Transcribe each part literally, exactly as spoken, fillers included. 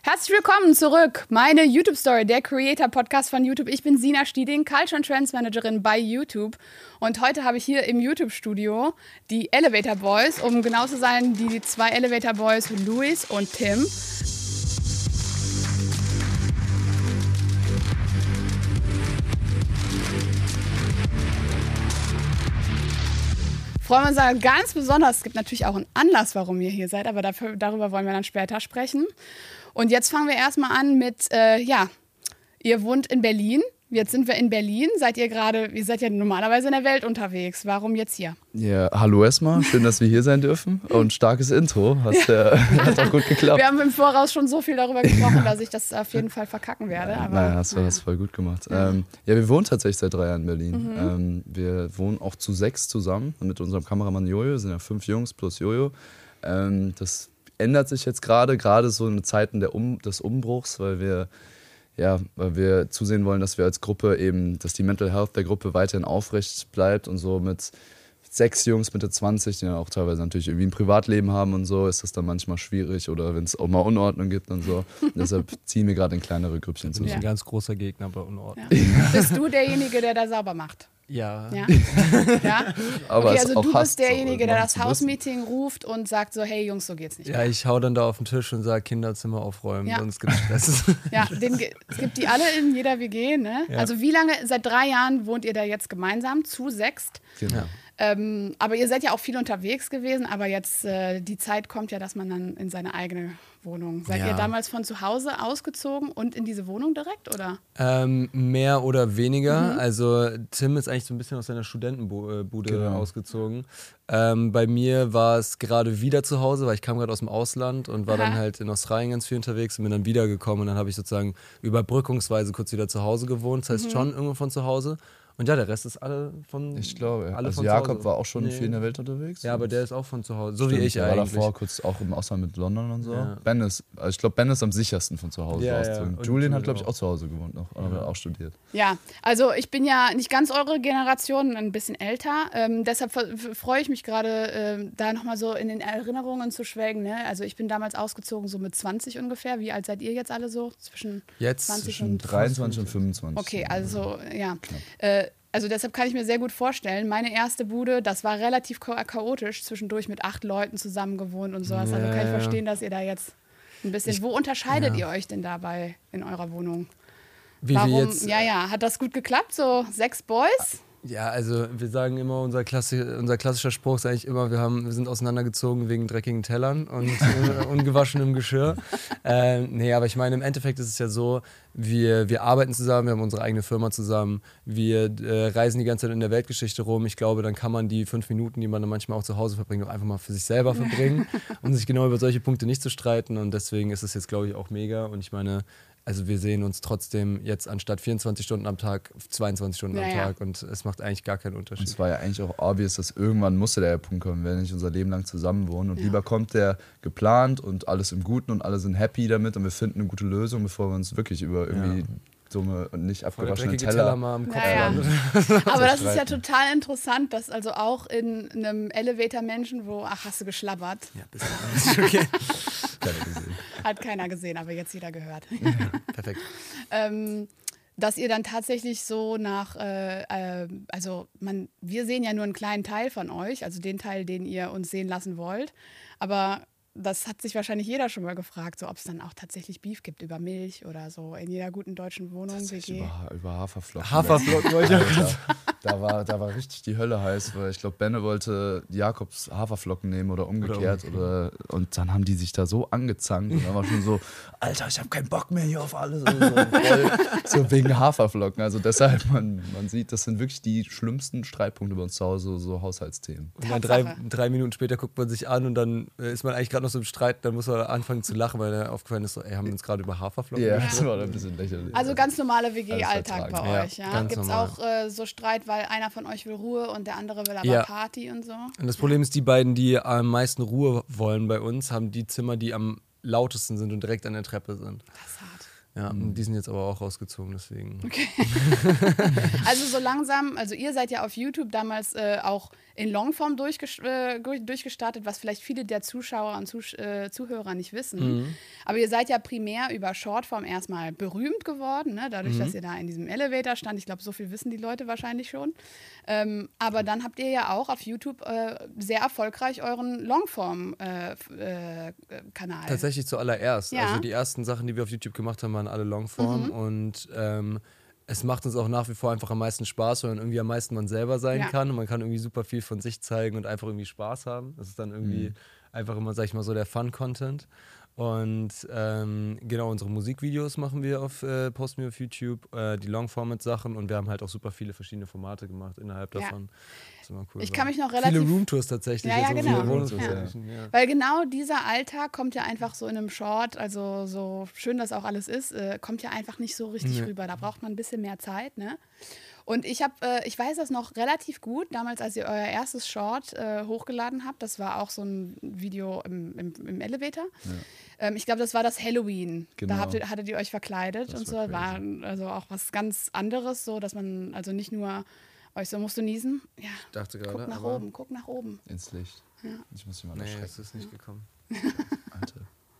Herzlich willkommen zurück. Meine YouTube-Story, der Creator-Podcast von YouTube. Ich bin Sina Stieding, Culture and Trends Managerin bei YouTube. Und heute habe ich hier im YouTube-Studio die Elevator Boys, um genau zu sein, die zwei Elevator Boys, Luis und Tim. Freuen wir uns da ganz besonders. Es gibt natürlich auch einen Anlass, warum ihr hier seid, aber dafür, darüber wollen wir dann später sprechen. Und jetzt fangen wir erstmal an mit, äh, ja, ihr wohnt in Berlin. Jetzt sind wir in Berlin. Seid ihr gerade, ihr seid ja normalerweise in der Welt unterwegs. Warum jetzt hier? Ja, hallo erstmal. Schön, dass wir hier sein dürfen. Und starkes Intro. Hast, äh, hat auch gut geklappt. Wir haben im Voraus schon so viel darüber gesprochen, dass ich das auf jeden Fall verkacken werde. Aber, naja, hast du naja. das voll gut gemacht. Ja. Ähm, ja, wir wohnen tatsächlich seit drei Jahren in Berlin. Mhm. Ähm, wir wohnen auch zu sechs zusammen mit unserem Kameramann Jojo. Wir sind ja fünf Jungs plus Jojo. Ähm, das ändert sich jetzt gerade, gerade so in Zeiten der um, des Umbruchs, weil wir Ja, weil wir zusehen wollen, dass wir als Gruppe eben, dass die Mental Health der Gruppe weiterhin aufrecht bleibt und so mit sechs Jungs Mitte zwanzig, die dann auch teilweise natürlich irgendwie ein Privatleben haben und so, ist das dann manchmal schwierig oder wenn es auch mal Unordnung gibt und so. Und deshalb ziehen wir gerade in kleinere Grüppchen zusammen. Ich bin ja. ein ganz großer Gegner bei Unordnung. Ja. Bist du derjenige, der da sauber macht? Ja. Ja? ja? Aber okay, also du bist hast, derjenige, so, der das Hausmeeting ruft und sagt so, hey Jungs, so geht's nicht Ja, mehr. ich hau dann da auf den Tisch und sage, Kinderzimmer aufräumen, ja. sonst gibt's Stress. Ja, den, es gibt die alle in jeder W G, ne? Ja. Also wie lange, seit drei Jahren wohnt ihr da jetzt gemeinsam, zu sechst? Genau. Ja. Ähm, aber ihr seid ja auch viel unterwegs gewesen, aber jetzt äh, die Zeit kommt ja, dass man dann in seine eigene Wohnung. Seid ja. ihr damals von zu Hause ausgezogen und in diese Wohnung direkt, oder? Ähm, mehr oder weniger. Mhm. Also Tim ist eigentlich so ein bisschen aus seiner Studentenbude genau. ausgezogen. Ähm, bei mir war es gerade wieder zu Hause, weil ich kam gerade aus dem Ausland und war Aha. dann halt in Australien ganz viel unterwegs und bin dann wiedergekommen und dann habe ich sozusagen überbrückungsweise kurz wieder zu Hause gewohnt. Das heißt mhm. schon irgendwo von zu Hause. Und ja, der Rest ist alle von Ich glaube, ja. alle also von Jakob zu war auch schon nee. viel in der Welt unterwegs. Ja, aber der ist auch von zu Hause, so Stimmt, wie ich der eigentlich. war davor kurz auch im Ausland mit London und so. Ja. Ben ist, also ich glaube, Ben ist am sichersten von zu Hause ja, ausgezogen. ja. Julian hat, glaube ich, auch zu Hause gewohnt noch, aber ja. auch studiert. Ja, also ich bin ja nicht ganz eure Generation, ein bisschen älter. Ähm, deshalb freue ich mich gerade, äh, da nochmal so in den Erinnerungen zu schwelgen. Ne? Also ich bin damals ausgezogen, so mit zwanzig ungefähr. Wie alt seid ihr jetzt alle so? Zwischen jetzt zwanzig zwischen und dreiundzwanzig und fünfundzwanzig. Okay, also ja. Äh, Also deshalb kann ich mir sehr gut vorstellen, meine erste Bude, das war relativ chaotisch, zwischendurch mit acht Leuten zusammen gewohnt und sowas. Also kann ich verstehen, dass ihr da jetzt ein bisschen... Ich, Wo unterscheidet ja. ihr euch denn dabei in eurer Wohnung? Wie Warum? wir jetzt, ja, ja, hat das gut geklappt? So sechs Boys? Ja, also wir sagen immer, unser, Klassi- unser klassischer Spruch ist eigentlich immer, wir, haben, wir sind auseinandergezogen wegen dreckigen Tellern und äh, ungewaschenem Geschirr. Äh, nee, aber ich meine, im Endeffekt ist es ja so, wir, wir arbeiten zusammen, wir haben unsere eigene Firma zusammen, wir äh, reisen die ganze Zeit in der Weltgeschichte rum. Ich glaube, dann kann man die fünf Minuten, die man dann manchmal auch zu Hause verbringt, auch einfach mal für sich selber verbringen, um sich genau über solche Punkte nicht zu streiten. Und deswegen ist es jetzt, glaube ich, auch mega. Und ich meine, also wir sehen uns trotzdem jetzt anstatt vierundzwanzig Stunden am Tag, zweiundzwanzig Stunden ja, am ja. Tag und es macht eigentlich gar keinen Unterschied. Und es war ja eigentlich auch obvious, dass irgendwann musste der Punkt kommen, wenn wir nicht unser Leben lang zusammen wohnen. Und ja. lieber kommt der geplant und alles im Guten und alle sind happy damit und wir finden eine gute Lösung, bevor wir uns wirklich über irgendwie ja. dumme und nicht abgewaschene Teller, Teller mal am Kopf naja. Aber das ist ja total interessant, dass also auch in einem Elevator-Menschen, wo, ach, hast du geschlabbert? Ja, bisschen. Okay. Keiner gesehen. Hat keiner gesehen, aber jetzt jeder gehört. Ja, perfekt. ähm, dass ihr dann tatsächlich so nach, äh, äh, also man, wir sehen ja nur einen kleinen Teil von euch, also den Teil, den ihr uns sehen lassen wollt, aber das hat sich wahrscheinlich jeder schon mal gefragt, so ob es dann auch tatsächlich Beef gibt über Milch oder so in jeder guten deutschen Wohnung. W G. Über, über Haferflocken. Haferflocken wollte ich auch da, war, da war richtig die Hölle heiß, weil ich glaube, Benne wollte Jakobs Haferflocken nehmen oder umgekehrt. Oder, und dann haben die sich da so angezankt und dann war schon so, Alter, ich habe keinen Bock mehr hier auf alles. Und so, voll, so wegen Haferflocken. Also deshalb, man, man sieht, das sind wirklich die schlimmsten Streitpunkte bei uns zu Hause, so Haushaltsthemen. Und dann drei, drei Minuten später guckt man sich an und dann äh, ist man eigentlich gerade noch so im Streit, dann muss man anfangen zu lachen, weil er aufgefallen ist, so, ey, haben wir uns gerade über Haferflocken Ja, gesprochen? das war ein bisschen lächerlich. Also ganz normale W G-Alltag bei Ja, euch. Ja? ganz Gibt es normal. auch äh, so Streit, weil einer von euch will Ruhe und der andere will aber Ja. Party und so? Und das Problem ist, die beiden, die am meisten Ruhe wollen bei uns, haben die Zimmer, die am lautesten sind und direkt an der Treppe sind. Das ist hart. Ja, Mhm. die sind jetzt aber auch rausgezogen, deswegen. Okay. Also so langsam, also ihr seid ja auf YouTube damals äh, auch in Longform durchges äh, durchgestartet, was vielleicht viele der Zuschauer und Zusch äh, Zuhörer nicht wissen. Mhm. Aber ihr seid ja primär über Shortform erstmal berühmt geworden, ne? Dadurch, Mhm. dass ihr da in diesem Elevator stand. Ich glaube, so viel wissen die Leute wahrscheinlich schon. Ähm, aber dann habt ihr ja auch auf YouTube äh, sehr erfolgreich euren Longform-Kanal. Äh, äh, Kanal. Tatsächlich zuallererst. Ja. Also die ersten Sachen, die wir auf YouTube gemacht haben, waren alle Longform Mhm. und ähm, es macht uns auch nach wie vor einfach am meisten Spaß, weil man irgendwie am meisten man selber sein Ja. kann und man kann irgendwie super viel von sich zeigen und einfach irgendwie Spaß haben. Das ist dann irgendwie Mhm. einfach immer, sag ich mal, so der Fun-Content. Und ähm, genau, unsere Musikvideos machen wir auf, äh, posten wir auf YouTube, äh, die Long-Format-Sachen und wir haben halt auch super viele verschiedene Formate gemacht innerhalb Ja. davon. Das ist immer cool. Ich war. kann mich noch Viele relativ- Roomtours tatsächlich. Ja, ja, also genau. viele Roomtours, Wohnungsgesellschaften, ja. Weil genau dieser Alltag kommt ja einfach so in einem Short, also so schön das auch alles ist, äh, kommt ja einfach nicht so richtig Nee. rüber. Da braucht man ein bisschen mehr Zeit, ne? Und ich habe, äh, ich weiß das noch relativ gut, damals, als ihr euer erstes Short äh, hochgeladen habt, das war auch so ein Video im, im, im Elevator. Ja. Ähm, ich glaube, das war das Halloween. Genau. Da habt ihr, hattet ihr euch verkleidet Das und so. war War crazy. also auch was ganz anderes, so dass man also nicht nur euch so, musst du niesen? Ja, Ich dachte gerade, guck nach aber oben, guck nach oben. Ins Licht. Ja. Ich muss mich mal nee, erschrecken. es ist nicht gekommen. Alter.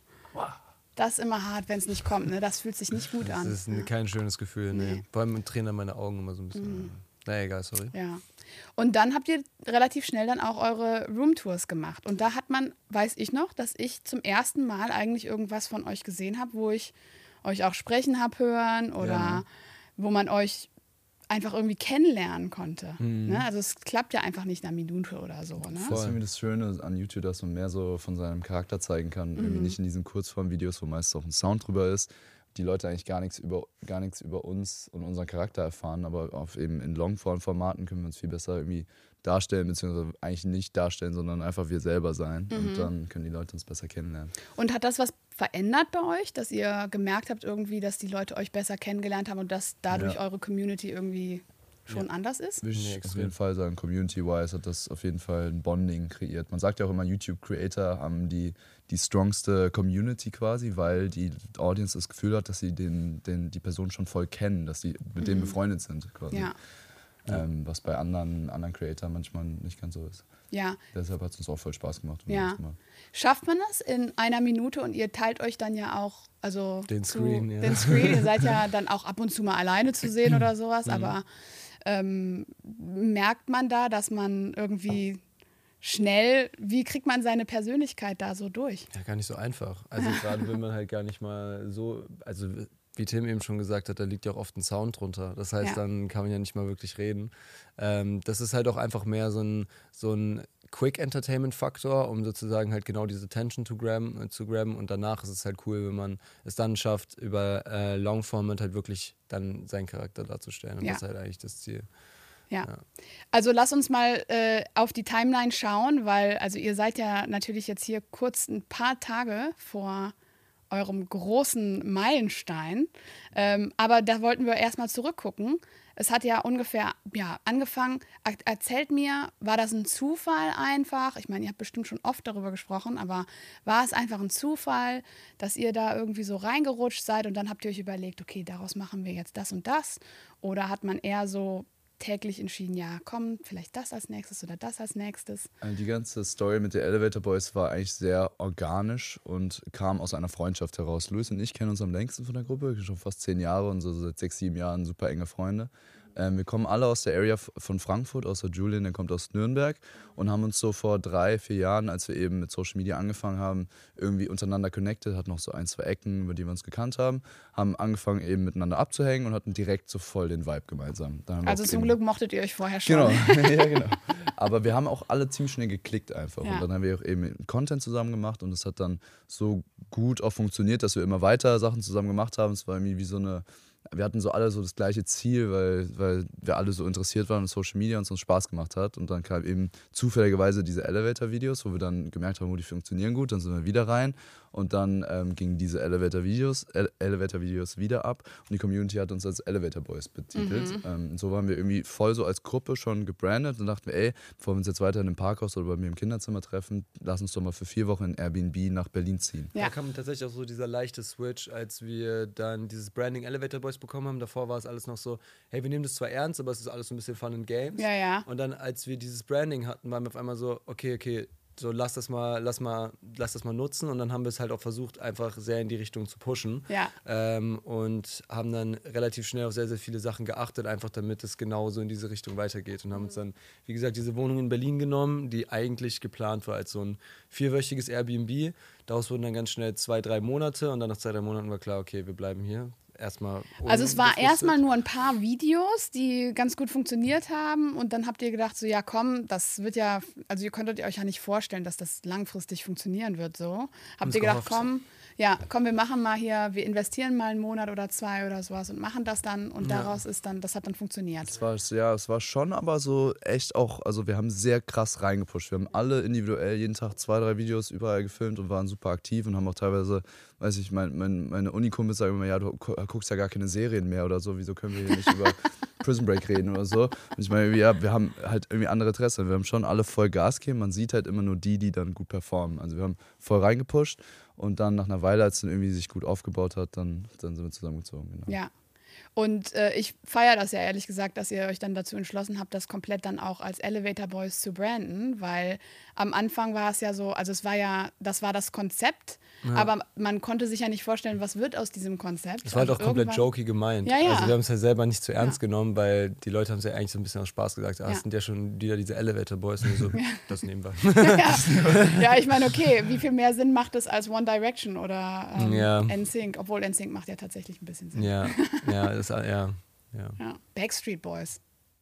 Das ist immer hart, wenn es nicht kommt, ne? Das fühlt sich nicht gut Das an. ist ein, kein schönes Gefühl, nee. Nee. Vor allem Tränen meine Augen immer so ein bisschen. Mhm. Na egal, sorry. Ja. Und dann habt ihr relativ schnell dann auch eure Roomtours gemacht. Und da hat man, weiß ich noch, dass ich zum ersten Mal eigentlich irgendwas von euch gesehen habe, wo ich euch auch sprechen habe hören oder Ja. wo man euch einfach irgendwie kennenlernen konnte. Mhm. Ne? Also es klappt ja einfach nicht in einer Minute oder so. Ne? Das ist Voll. irgendwie das Schöne an YouTube, dass man mehr so von seinem Charakter zeigen kann. Irgendwie Mhm. nicht in diesen Kurzform-Videos, wo meist auch ein Sound drüber ist. Die Leute eigentlich gar nichts über, gar nichts über uns und unseren Charakter erfahren, aber auf eben in Longform-Formaten können wir uns viel besser irgendwie darstellen, beziehungsweise eigentlich nicht darstellen, sondern einfach wir selber sein. Mhm. Und dann können die Leute uns besser kennenlernen. Und hat das was verändert bei euch, dass ihr gemerkt habt irgendwie, dass die Leute euch besser kennengelernt haben und dass dadurch Ja. eure Community irgendwie schon anders ist? Würde Nee, ich auf extrem. jeden Fall sagen, community-wise hat das auf jeden Fall ein Bonding kreiert. Man sagt ja auch immer, YouTube-Creator haben die, die strongste Community quasi, weil die Audience das Gefühl hat, dass sie den, den, die Person schon voll kennen, dass sie mit denen befreundet sind quasi. Ja, Ähm, was bei anderen, anderen Creators manchmal nicht ganz so ist. ja. Deshalb hat es uns auch voll Spaß gemacht. und wir Ja. haben das gemacht. Schafft man das in einer Minute und ihr teilt euch dann ja auch, also Den zu, Screen, ja. den Screen, ihr seid ja dann auch ab und zu mal alleine zu sehen oder sowas, aber ähm, merkt man da, dass man irgendwie schnell, wie kriegt man seine Persönlichkeit da so durch? Ja, gar nicht so einfach. Also gerade wenn man halt gar nicht mal so, also wie Tim eben schon gesagt hat, da liegt ja auch oft ein Sound drunter. Das heißt, Ja. dann kann man ja nicht mal wirklich reden. Ähm, das ist halt auch einfach mehr so ein, so ein Quick-Entertainment-Faktor, um sozusagen halt genau diese Tension zu grabben, äh, zu grabben. Und danach ist es halt cool, wenn man es dann schafft, über äh, Longformat halt wirklich dann seinen Charakter darzustellen. Und Ja. das ist halt eigentlich das Ziel. Ja. Ja. Also lass uns mal äh, auf die Timeline schauen, weil also ihr seid ja natürlich jetzt hier kurz ein paar Tage vor eurem großen Meilenstein. Ähm, aber da wollten wir erstmal zurückgucken. Es hat ja ungefähr ja, angefangen. Er- Erzählt mir, war das ein Zufall einfach? Ich meine, ihr habt bestimmt schon oft darüber gesprochen, aber war es einfach ein Zufall, dass ihr da irgendwie so reingerutscht seid und dann habt ihr euch überlegt, okay, daraus machen wir jetzt das und das? Oder hat man eher so täglich entschieden, ja, komm, vielleicht das als nächstes oder das als nächstes? Also die ganze Story mit den Elevator Boys war eigentlich sehr organisch und kam aus einer Freundschaft heraus. Luis und ich kennen uns am längsten von der Gruppe, schon fast zehn Jahre und so seit sechs, sieben Jahren super enge Freunde. Ähm, wir kommen alle aus der Area f- von Frankfurt, außer Julian, der kommt aus Nürnberg und haben uns so vor drei, vier Jahren, als wir eben mit Social Media angefangen haben, irgendwie untereinander connected, hatten noch so ein, zwei Ecken, über die wir uns gekannt haben, haben angefangen eben miteinander abzuhängen und hatten direkt so voll den Vibe gemeinsam. Dann haben wir Also auch zum eben- Glück mochtet ihr euch vorher schon. Genau, ja, genau. Aber wir haben auch alle ziemlich schnell geklickt einfach. Ja. Und dann haben wir auch eben Content zusammen gemacht und es hat dann so gut auch funktioniert, dass wir immer weiter Sachen zusammen gemacht haben. Es war irgendwie wie so eine, wir hatten so alle so das gleiche Ziel, weil, weil wir alle so interessiert waren und Social Media uns uns Spaß gemacht hat. Und dann kam eben zufälligerweise diese Elevator-Videos, wo wir dann gemerkt haben, oh, die funktionieren gut. Dann sind wir wieder rein und dann ähm, gingen diese Elevator-Videos Ele- Elevator-Videos wieder ab und die Community hat uns als Elevator Boys betitelt. Mhm. Ähm, und so waren wir irgendwie voll so als Gruppe schon gebrandet und dachten wir, ey, bevor wir uns jetzt weiter in einem Parkhaus oder bei mir im Kinderzimmer treffen, lass uns doch mal für vier Wochen in Airbnb nach Berlin ziehen. Ja. Da kam tatsächlich auch so dieser leichte Switch, als wir dann dieses Branding Elevator Boys bekommen haben. Davor war es alles noch so, hey, wir nehmen das zwar ernst, aber es ist alles so ein bisschen Fun and Games. Ja, ja. Und dann, als wir dieses Branding hatten, waren wir auf einmal so, okay, okay, so lass das mal, lass mal, lass das mal nutzen. Und dann haben wir es halt auch versucht, einfach sehr in die Richtung zu pushen. Ja. Ähm, und haben dann relativ schnell auf sehr, sehr viele Sachen geachtet, einfach damit es genauso in diese Richtung weitergeht. Und haben uns dann, wie gesagt, diese Wohnung in Berlin genommen, die eigentlich geplant war als so ein vierwöchiges Airbnb. Daraus wurden dann ganz schnell zwei, drei Monate. Und dann nach zwei, drei Monaten war klar, okay, wir bleiben hier. Erstmal also es war erstmal nur ein paar Videos, die ganz gut funktioniert haben und dann habt ihr gedacht, so ja komm, das wird ja, also ihr könntet euch ja nicht vorstellen, dass das langfristig funktionieren wird so. Habt ihr gedacht, komm, ja, komm, wir machen mal hier, wir investieren mal einen Monat oder zwei oder sowas und machen das dann und ja. daraus ist dann, das hat dann funktioniert. Es war, ja, es war schon aber so echt auch, also wir haben sehr krass reingepusht. Wir haben alle individuell jeden Tag zwei, drei Videos überall gefilmt und waren super aktiv und haben auch teilweise, weiß ich, mein, mein, meine Uni-Kumpels sagen immer, ja, du guckst ja gar keine Serien mehr oder so, wieso können wir hier nicht über Prison Break reden oder so. Und ich meine, ja, wir haben halt irgendwie andere Interessen. Wir haben schon alle voll Gas gegeben, man sieht halt immer nur die, die dann gut performen. Also wir haben voll reingepusht und dann nach einer Weile, als es dann irgendwie sich gut aufgebaut hat, dann, dann sind wir zusammengezogen. Genau. Ja. Und äh, ich feiere das ja ehrlich gesagt, dass ihr euch dann dazu entschlossen habt, das komplett dann auch als Elevator Boys zu branden, weil am Anfang war es ja so, also es war ja, das war das Konzept, ja. aber man konnte sich ja nicht vorstellen, was wird aus diesem Konzept. Es war halt auch komplett jokey gemeint. Ja, ja. Also wir haben es ja selber nicht zu ernst ja. genommen, weil die Leute haben es ja eigentlich so ein bisschen aus Spaß gesagt, ah, es ja. sind ja schon wieder diese Elevator Boys und so, ja. das nehmen wir. Ja, ja ich meine, okay, wie viel mehr Sinn macht es als One Direction oder ähm, ja. N Sync, obwohl N Sync macht ja tatsächlich ein bisschen Sinn. Ja, ja, das, ja, ja. ja. Backstreet Boys.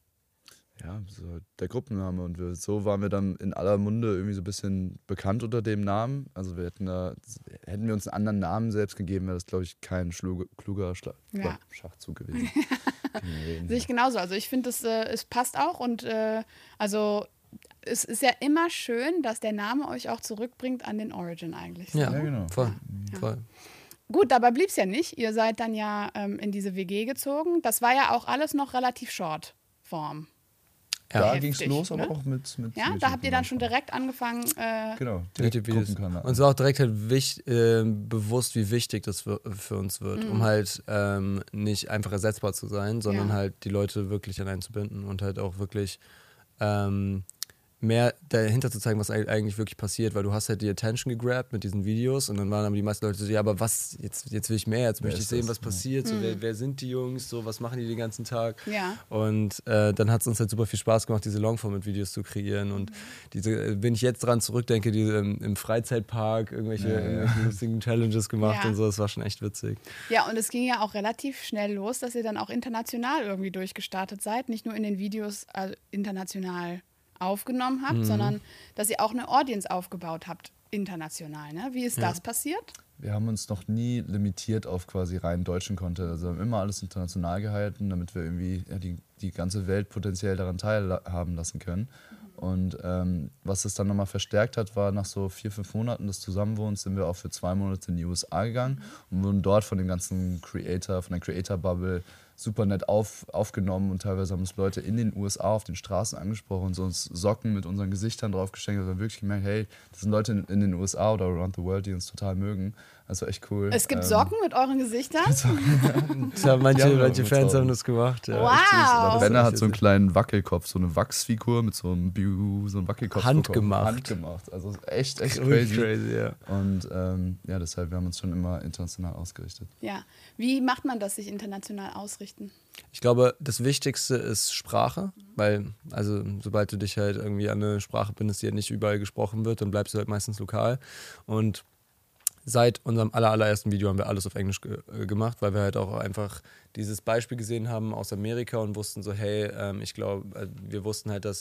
Ja, so der Gruppenname und wir, so waren wir dann in aller Munde irgendwie so ein bisschen bekannt unter dem Namen. Also wir hätten da, hätten wir uns einen anderen Namen selbst gegeben, wäre das, glaube ich, kein schluge, kluger Schla ja. Schachzug gewesen. Sehe ich genauso. Also ich finde, es, äh, es passt auch und äh, also es ist ja immer schön, dass der Name euch auch zurückbringt an den Origin eigentlich. So. Ja, ja, genau. Voll, ja. voll. Gut, dabei blieb es ja nicht. Ihr seid dann ja ähm, in diese W G gezogen. Das war ja auch alles noch relativ Short-Form. Ja. Da ging es los, ne? aber auch mit, mit Ja, da habt ihr dann schon direkt angefangen. Äh, genau, direkt uns war auch direkt halt wichtig, äh, bewusst, wie wichtig das für, für uns wird, mhm. um halt ähm, nicht einfach ersetzbar zu sein, sondern ja. halt die Leute wirklich an einen zu binden und halt auch wirklich ähm, mehr dahinter zu zeigen, was eigentlich wirklich passiert, weil du hast halt die Attention gegrabt mit diesen Videos und dann waren aber die meisten Leute so, ja, aber was, jetzt, jetzt will ich mehr, jetzt wer möchte ich sehen, was passiert, so, mhm. wer, wer sind die Jungs, so, was machen die den ganzen Tag ja. und äh, dann hat es uns halt super viel Spaß gemacht, diese Longformat-Videos zu kreieren und mhm. diese, wenn ich jetzt dran zurückdenke, die im, im Freizeitpark irgendwelche, ja, ja. irgendwelche lustigen Challenges gemacht ja. und so, das war schon echt witzig. Ja, und es ging ja auch relativ schnell los, dass ihr dann auch international irgendwie durchgestartet seid, nicht nur in den Videos also international aufgenommen habt, mhm. sondern dass ihr auch eine Audience aufgebaut habt, international. Ne? Wie ist ja. das passiert? Wir haben uns noch nie limitiert auf quasi rein deutschen Content. Also wir haben immer alles international gehalten, damit wir irgendwie ja, die, die ganze Welt potenziell daran teilhaben lassen können. Mhm. Und ähm, was es dann nochmal verstärkt hat, war nach so vier, fünf Monaten des Zusammenwohnens sind wir auch für zwei Monate in die U S A gegangen mhm. und wurden dort von dem ganzen Creator, von der Creator-Bubble super nett auf, aufgenommen und teilweise haben uns Leute in den U S A auf den Straßen angesprochen und so uns Socken mit unseren Gesichtern drauf geschenkt. Also wir haben wirklich gemerkt, hey, das sind Leute in, in den U S A oder around the world, die uns total mögen. Also echt cool. Es gibt ähm, Socken mit euren Gesichtern? ja, manche ja, manche Fans haben das gemacht. Ja, wow! Benner hat so einen kleinen Wackelkopf, so eine Wachsfigur mit so einem, Biu, so einem Wackelkopf. Handgemacht. Handgemacht. Also echt, echt crazy. crazy ja. Und ähm, ja, deshalb, wir haben uns schon immer international ausgerichtet. Ja. Wie macht man das, sich international ausrichten? Ich glaube, das Wichtigste ist Sprache, weil, also sobald du dich halt irgendwie an eine Sprache bindest, die halt nicht überall gesprochen wird, dann bleibst du halt meistens lokal. Und seit unserem aller, allerersten Video haben wir alles auf Englisch ge- gemacht, weil wir halt auch einfach dieses Beispiel gesehen haben aus Amerika und wussten so, hey, ähm, ich glaube, wir wussten halt, dass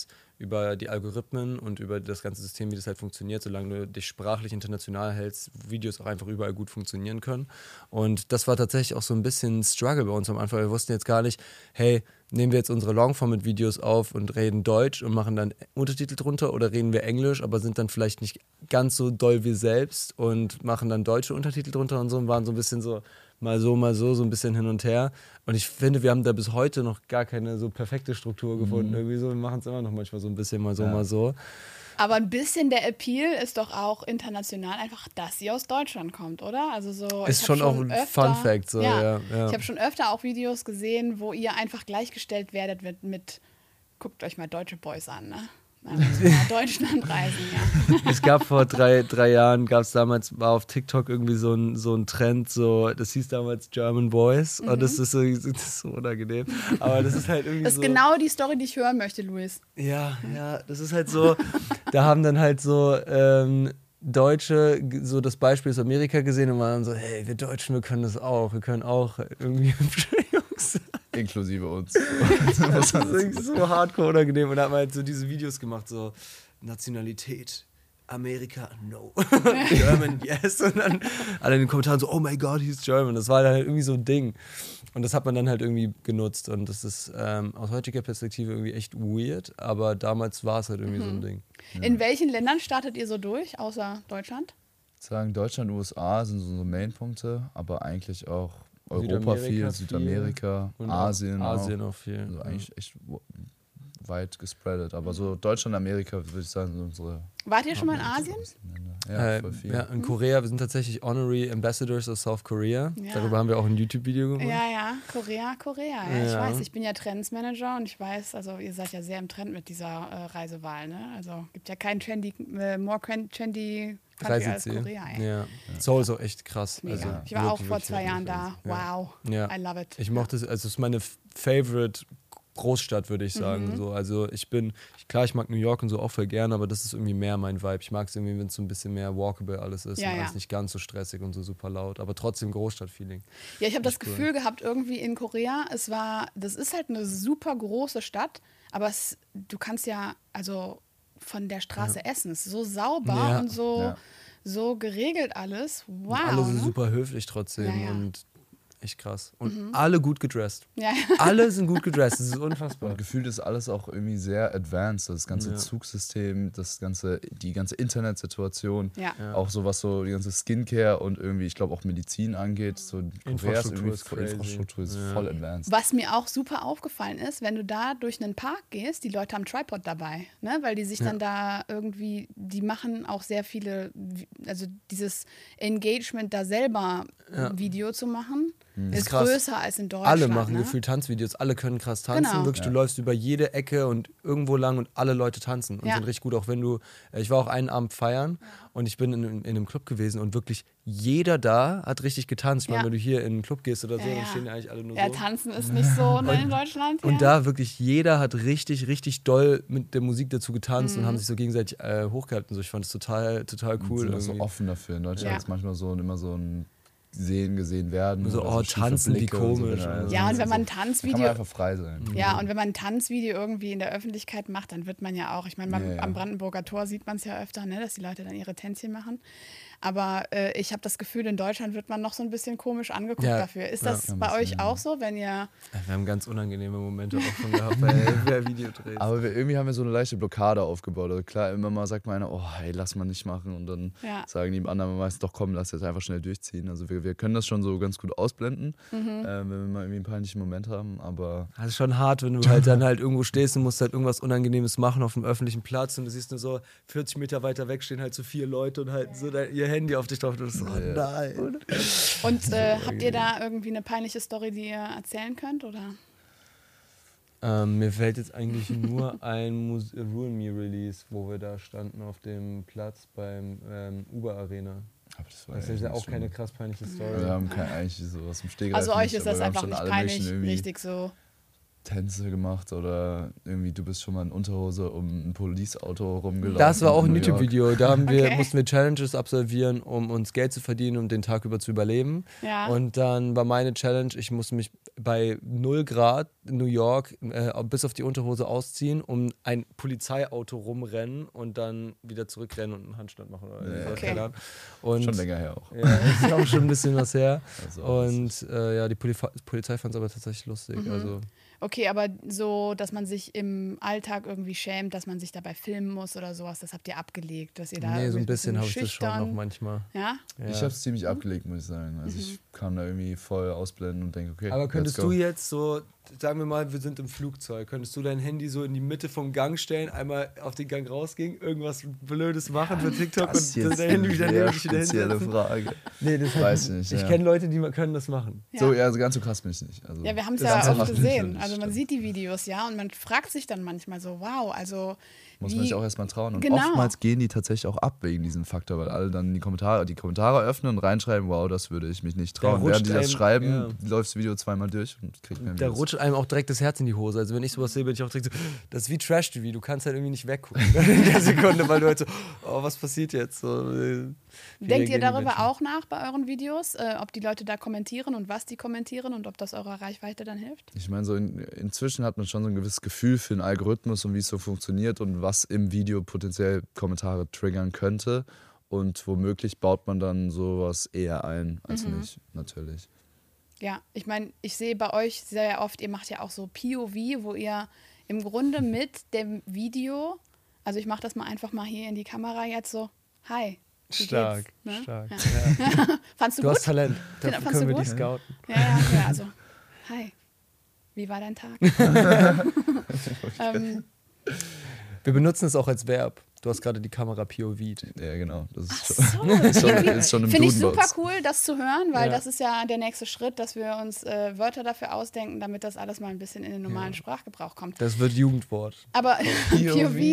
über die Algorithmen und über das ganze System, wie das halt funktioniert, solange du dich sprachlich international hältst, Videos auch einfach überall gut funktionieren können. Und das war tatsächlich auch so ein bisschen Struggle bei uns am Anfang. Wir wussten jetzt gar nicht, hey, nehmen wir jetzt unsere Longformat-Videos auf und reden Deutsch und machen dann Untertitel drunter oder reden wir Englisch, aber sind dann vielleicht nicht ganz so doll wie selbst und machen dann deutsche Untertitel drunter und so und waren so ein bisschen so mal so, mal so, so ein bisschen hin und her. Und ich finde, wir haben da bis heute noch gar keine so perfekte Struktur gefunden. Mhm. Irgendwie so, wir machen es immer noch manchmal so ein bisschen mal so, ja. mal so. Aber ein bisschen der Appeal ist doch auch international einfach, dass sie aus Deutschland kommt, oder? Also so, ist schon auch ein öfter, Fun Fact. So, ja, ja, ja. Ich habe schon öfter auch Videos gesehen, wo ihr einfach gleichgestellt werdet mit, mit guckt euch mal deutsche Boys an, ne? Nach Deutschland reisen, ja. Es gab vor drei, drei Jahren, gab es damals, war auf TikTok irgendwie so ein, so ein Trend, so, das hieß damals German Boys mhm. und das ist, so, das ist so unangenehm, aber das ist halt irgendwie Das ist so, genau die Story, die ich hören möchte, Luis. Ja, ja, das ist halt so, da haben dann halt so ähm, Deutsche so das Beispiel aus Amerika gesehen und waren so, hey, wir Deutschen, wir können das auch, wir können auch irgendwie hübsche Jungs sein. Inklusive uns. Das ist so hardcore unangenehm. Und da haben wir halt so diese Videos gemacht, so Nationalität, Amerika, no. German, yes. Und dann alle in den Kommentaren so, oh my God, he's German. Das war dann halt irgendwie so ein Ding. Und das hat man dann halt irgendwie genutzt. Und das ist ähm, aus heutiger Perspektive irgendwie echt weird. Aber damals war es halt irgendwie mhm. so ein Ding. In ja. welchen Ländern startet ihr so durch, außer Deutschland? Ich würde sagen, Deutschland, U S A sind so unsere Mainpunkte, aber eigentlich auch Europa viel, Südamerika, viel. Asien, Asien auch. auch viel. Also eigentlich echt weit gespreadet. Aber so Deutschland, Amerika, würde ich sagen, sind unsere. Wart ihr schon mal in Asien? Ja, äh, voll viel. Ja, in Korea. Wir sind tatsächlich Honorary Ambassadors of South Korea. Ja. Darüber haben wir auch ein YouTube-Video gemacht. Ja, ja, Korea, Korea. Ja. Ja. Ich weiß, ich bin ja Trendsmanager und ich weiß, also ihr seid ja sehr im Trend mit dieser äh, Reisewahl. Ne? Also gibt ja kein trendy, äh, more trendy Country als Korea. Ey. Ja. Seoul ist auch echt krass. Also, ja. Ich war wirklich, auch vor zwei Jahren da. Wow, ja. I love it. Ich mochte es, also es ist meine favorite Großstadt, würde ich sagen. Mhm. So, also ich bin, klar, ich mag New York und so auch voll gerne, aber das ist irgendwie mehr mein Vibe. Ich mag es irgendwie, wenn es so ein bisschen mehr walkable alles ist ja, und ja. alles nicht ganz so stressig und so super laut, aber trotzdem Großstadt-Feeling. Ja, ich habe das cool. Gefühl gehabt, irgendwie in Korea, es war, das ist halt eine super große Stadt, aber es, du kannst ja, also von der Straße ja. essen. Es ist so sauber ja. und so, ja. so geregelt alles. Wow. Und alle sind ne? super höflich trotzdem ja, ja. und echt krass. Und mhm. alle gut gedressed. Ja. Alle sind gut gedressed. Das ist unfassbar. Und gefühlt ist alles auch irgendwie sehr advanced. Das ganze ja. Zugsystem, das ganze, die ganze Internetsituation, ja. Ja. auch so was so die ganze Skincare und irgendwie, ich glaube auch Medizin angeht. So Infrastruktur ist, Infrastruktur ist ja. voll advanced. Was mir auch super aufgefallen ist, wenn du da durch einen Park gehst, die Leute haben Tripod dabei, ne? Weil die sich ja. dann da irgendwie, die machen auch sehr viele, also dieses Engagement da selber ja. Video zu machen. Mhm. Ist, ist größer als in Deutschland. Alle machen ne? gefühlt Tanzvideos, alle können krass tanzen. Genau. Wirklich, ja. du läufst über jede Ecke und irgendwo lang und alle Leute tanzen und ja. sind richtig gut. Auch wenn du, ich war auch einen Abend feiern ja. und ich bin in, in einem Club gewesen und wirklich jeder da hat richtig getanzt. Ich meine, ja. wenn du hier in einen Club gehst oder so, ja, dann ja. stehen ja eigentlich alle nur ja, so. Ja, tanzen ist nicht so ne, in Deutschland. Und ja. da wirklich jeder hat richtig, richtig doll mit der Musik dazu getanzt mhm. und haben sich so gegenseitig äh, hochgehalten. So, ich fand das total, total cool. Und sind so offen dafür. In Deutschland ja. ist manchmal so immer so ein sehen, gesehen werden. So, oh, so tanzen, wie komisch. So, also ja, und wenn man ein so, Tanzvideo... kann man einfach frei sein. Ja, und wenn man ein Tanzvideo irgendwie in der Öffentlichkeit macht, dann wird man ja auch, ich meine, ja, ja. am Brandenburger Tor sieht man es ja öfter, ne, dass die Leute dann ihre Tänzchen machen. Aber äh, ich habe das Gefühl, in Deutschland wird man noch so ein bisschen komisch angeguckt ja, dafür. Ist das ja, bei euch auch so, wenn ihr... Wir haben ganz unangenehme Momente auch schon gehabt, weil wir Video drehen. Aber wir, irgendwie haben wir so eine leichte Blockade aufgebaut. Also klar, immer mal sagt man einer, oh, hey, lass mal nicht machen. Und dann ja. sagen die anderen meistens, doch komm, lass jetzt einfach schnell durchziehen. Also wir, wir können das schon so ganz gut ausblenden, mhm. äh, wenn wir mal irgendwie einen peinlichen Moment haben. Aber das ist schon hart, wenn du halt dann halt irgendwo stehst und musst halt irgendwas Unangenehmes machen auf einem öffentlichen Platz und du siehst nur so, vierzig Meter weiter weg stehen halt so vier Leute und halten so dein, ihr Handy auf dich drauf. Und so, oh nein. Und äh, habt ihr da irgendwie eine peinliche Story, die ihr erzählen könnt, oder? Ähm, mir fällt jetzt eigentlich nur ein Mus- Ruin Me Release, wo wir da standen auf dem Platz beim ähm, Uber Arena. Aber das war das ist ja auch keine krass peinliche Story. Wir haben kein, eigentlich sowas im Stegreif. Also euch nicht, ist das einfach nicht peinlich, irgendwie richtig so. Tänze gemacht oder irgendwie du bist schon mal in Unterhose um ein Police-Auto rumgelaufen. Das war auch ein YouTube-Video. Da haben wir, okay. mussten wir Challenges absolvieren, um uns Geld zu verdienen, um den Tag über zu überleben. Ja. Und dann war meine Challenge, ich musste mich bei null Grad in New York äh, bis auf die Unterhose ausziehen, um ein Polizeiauto rumrennen und dann wieder zurückrennen und einen Handstand machen. Oder Ja, okay. Und schon länger her auch. ja, ist auch schon ein bisschen was her. Also, Und äh, ja, die Poli Polizei fand es aber tatsächlich lustig. Mhm. Also, Okay, aber so, dass man sich im Alltag irgendwie schämt, dass man sich dabei filmen muss oder sowas, das habt ihr abgelegt, dass ihr da nee, so ein irgendwie bisschen habe ich das schon schüchtern- noch manchmal. Ja? Ja. Ich habe es ziemlich abgelegt, muss ich sagen. Also ich kann da irgendwie voll ausblenden und denke, okay, Aber könntest let's go. du jetzt so, sagen wir mal, wir sind im Flugzeug, könntest du dein Handy so in die Mitte vom Gang stellen, einmal auf den Gang rausgehen, irgendwas Blödes machen für TikTok Das ist und jetzt dein Handy eine wieder sehr neben dich wieder spezielle hinsetzen? Frage. Nee, das Weiß ich nicht, Ich ja. kenne Leute, die ma- können das machen. Ja. So, ja, also ganz so krass bin ich nicht. Also, Ja, wir haben es das ja ist auch einfach gesehen. nicht, Also man stimmt. sieht die Videos, ja, und man fragt sich dann manchmal so, wow, also Muss wie, man sich auch erstmal trauen. Und Genau. oftmals gehen die tatsächlich auch ab wegen diesem Faktor, weil alle dann die Kommentare, die Kommentare öffnen und reinschreiben, wow, das würde ich mich nicht trauen. Da rutscht Während die das einem- schreiben, ja. läuft das Video zweimal durch und kriegt mehr Da Views. rutscht einem auch direkt das Herz in die Hose. Also wenn ich sowas sehe, bin ich auch direkt so, das ist wie Trash-T V, du kannst halt irgendwie nicht weggucken in der Sekunde, weil du halt so, oh, was passiert jetzt? So, äh, wie denkt ihr reagieren die darüber Menschen? auch nach bei euren Videos, äh, ob die Leute da kommentieren und was die kommentieren und ob das eurer Reichweite dann hilft? Ich meine, so in, inzwischen hat man schon so ein gewisses Gefühl für den Algorithmus und wie es so funktioniert und was im Video potenziell Kommentare triggern könnte. Und womöglich baut man dann sowas eher ein als Mhm. nicht, natürlich. Ja, ich meine, ich sehe bei euch sehr oft, ihr macht ja auch so P O V, wo ihr im Grunde mit dem Video, also ich mache das mal einfach mal hier in die Kamera jetzt so, hi. Wie Stark, geht's? Ne? stark. Ja. Ja. Fandst du, Du gut? hast Talent, Find- dafür fandst können du wir dich gut? scouten. Ja, ja, ja, also, hi. Wie war dein Tag? ähm, Wir benutzen es auch als Verb. Du hast gerade die Kamera P O V'd. Ja, genau. Das ist Ach schon, so, ist schon, irgendwie- ist schon im Finde ich Duden bei super uns. cool, das zu hören, weil Ja. das ist ja der nächste Schritt, dass wir uns äh, Wörter dafür ausdenken, damit das alles mal ein bisschen in den normalen Sprachgebrauch kommt. Das wird Jugendwort. Aber P O V,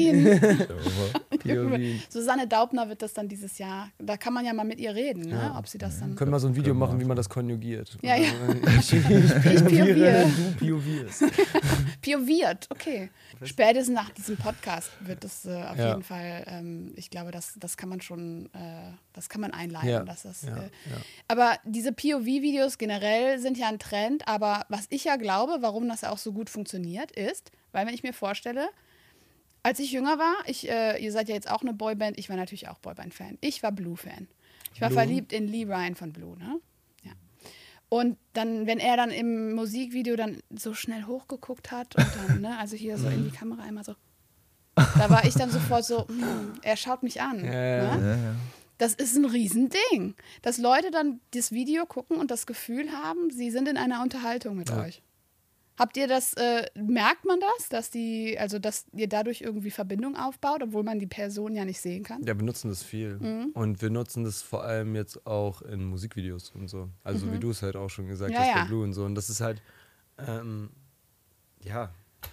P O V. Susanne Daubner wird das dann dieses Jahr, da kann man ja mal mit ihr reden, ne? Ja. ob sie das dann... Können wir so ein Video Können wir machen, wie einfach. man das konjugiert. Ja, ja. Ich, ich, ich POViere. du POVierst. Pioviert, okay. Spätestens nach diesem Podcast wird es äh, auf Ja. jeden Fall, ähm, ich glaube, das, das kann man schon, äh, das kann man einleiten. Ja. Dass das, Ja, äh, ja. Aber diese P O V-Videos generell sind ja ein Trend, aber was ich ja glaube, warum das auch so gut funktioniert, ist, weil wenn ich mir vorstelle, als ich jünger war, ich, äh, ihr seid ja jetzt auch eine Boyband, ich war natürlich auch Boyband-Fan. Ich war Blue-Fan. Ich war Blue? verliebt in Lee Ryan von Blue, ne? Ja. Und dann, wenn er dann im Musikvideo dann so schnell hochgeguckt hat und dann, ne, also hier so in die Kamera einmal so, da war ich dann sofort so, hm, er schaut mich an. Ja, ja. Ne? Ja, ja. Das ist ein Riesending, dass Leute dann das Video gucken und das Gefühl haben, sie sind in einer Unterhaltung mit Ja. euch. Habt ihr das, äh, merkt man das, dass die, also dass ihr dadurch irgendwie Verbindung aufbaut, obwohl man die Person ja nicht sehen kann? Ja, wir nutzen das viel. Mhm. Und wir nutzen das vor allem jetzt auch in Musikvideos und so. Also Mhm. wie du es halt auch schon gesagt Ja, hast ja. bei Blue und so. Und das ist halt, ähm, ja.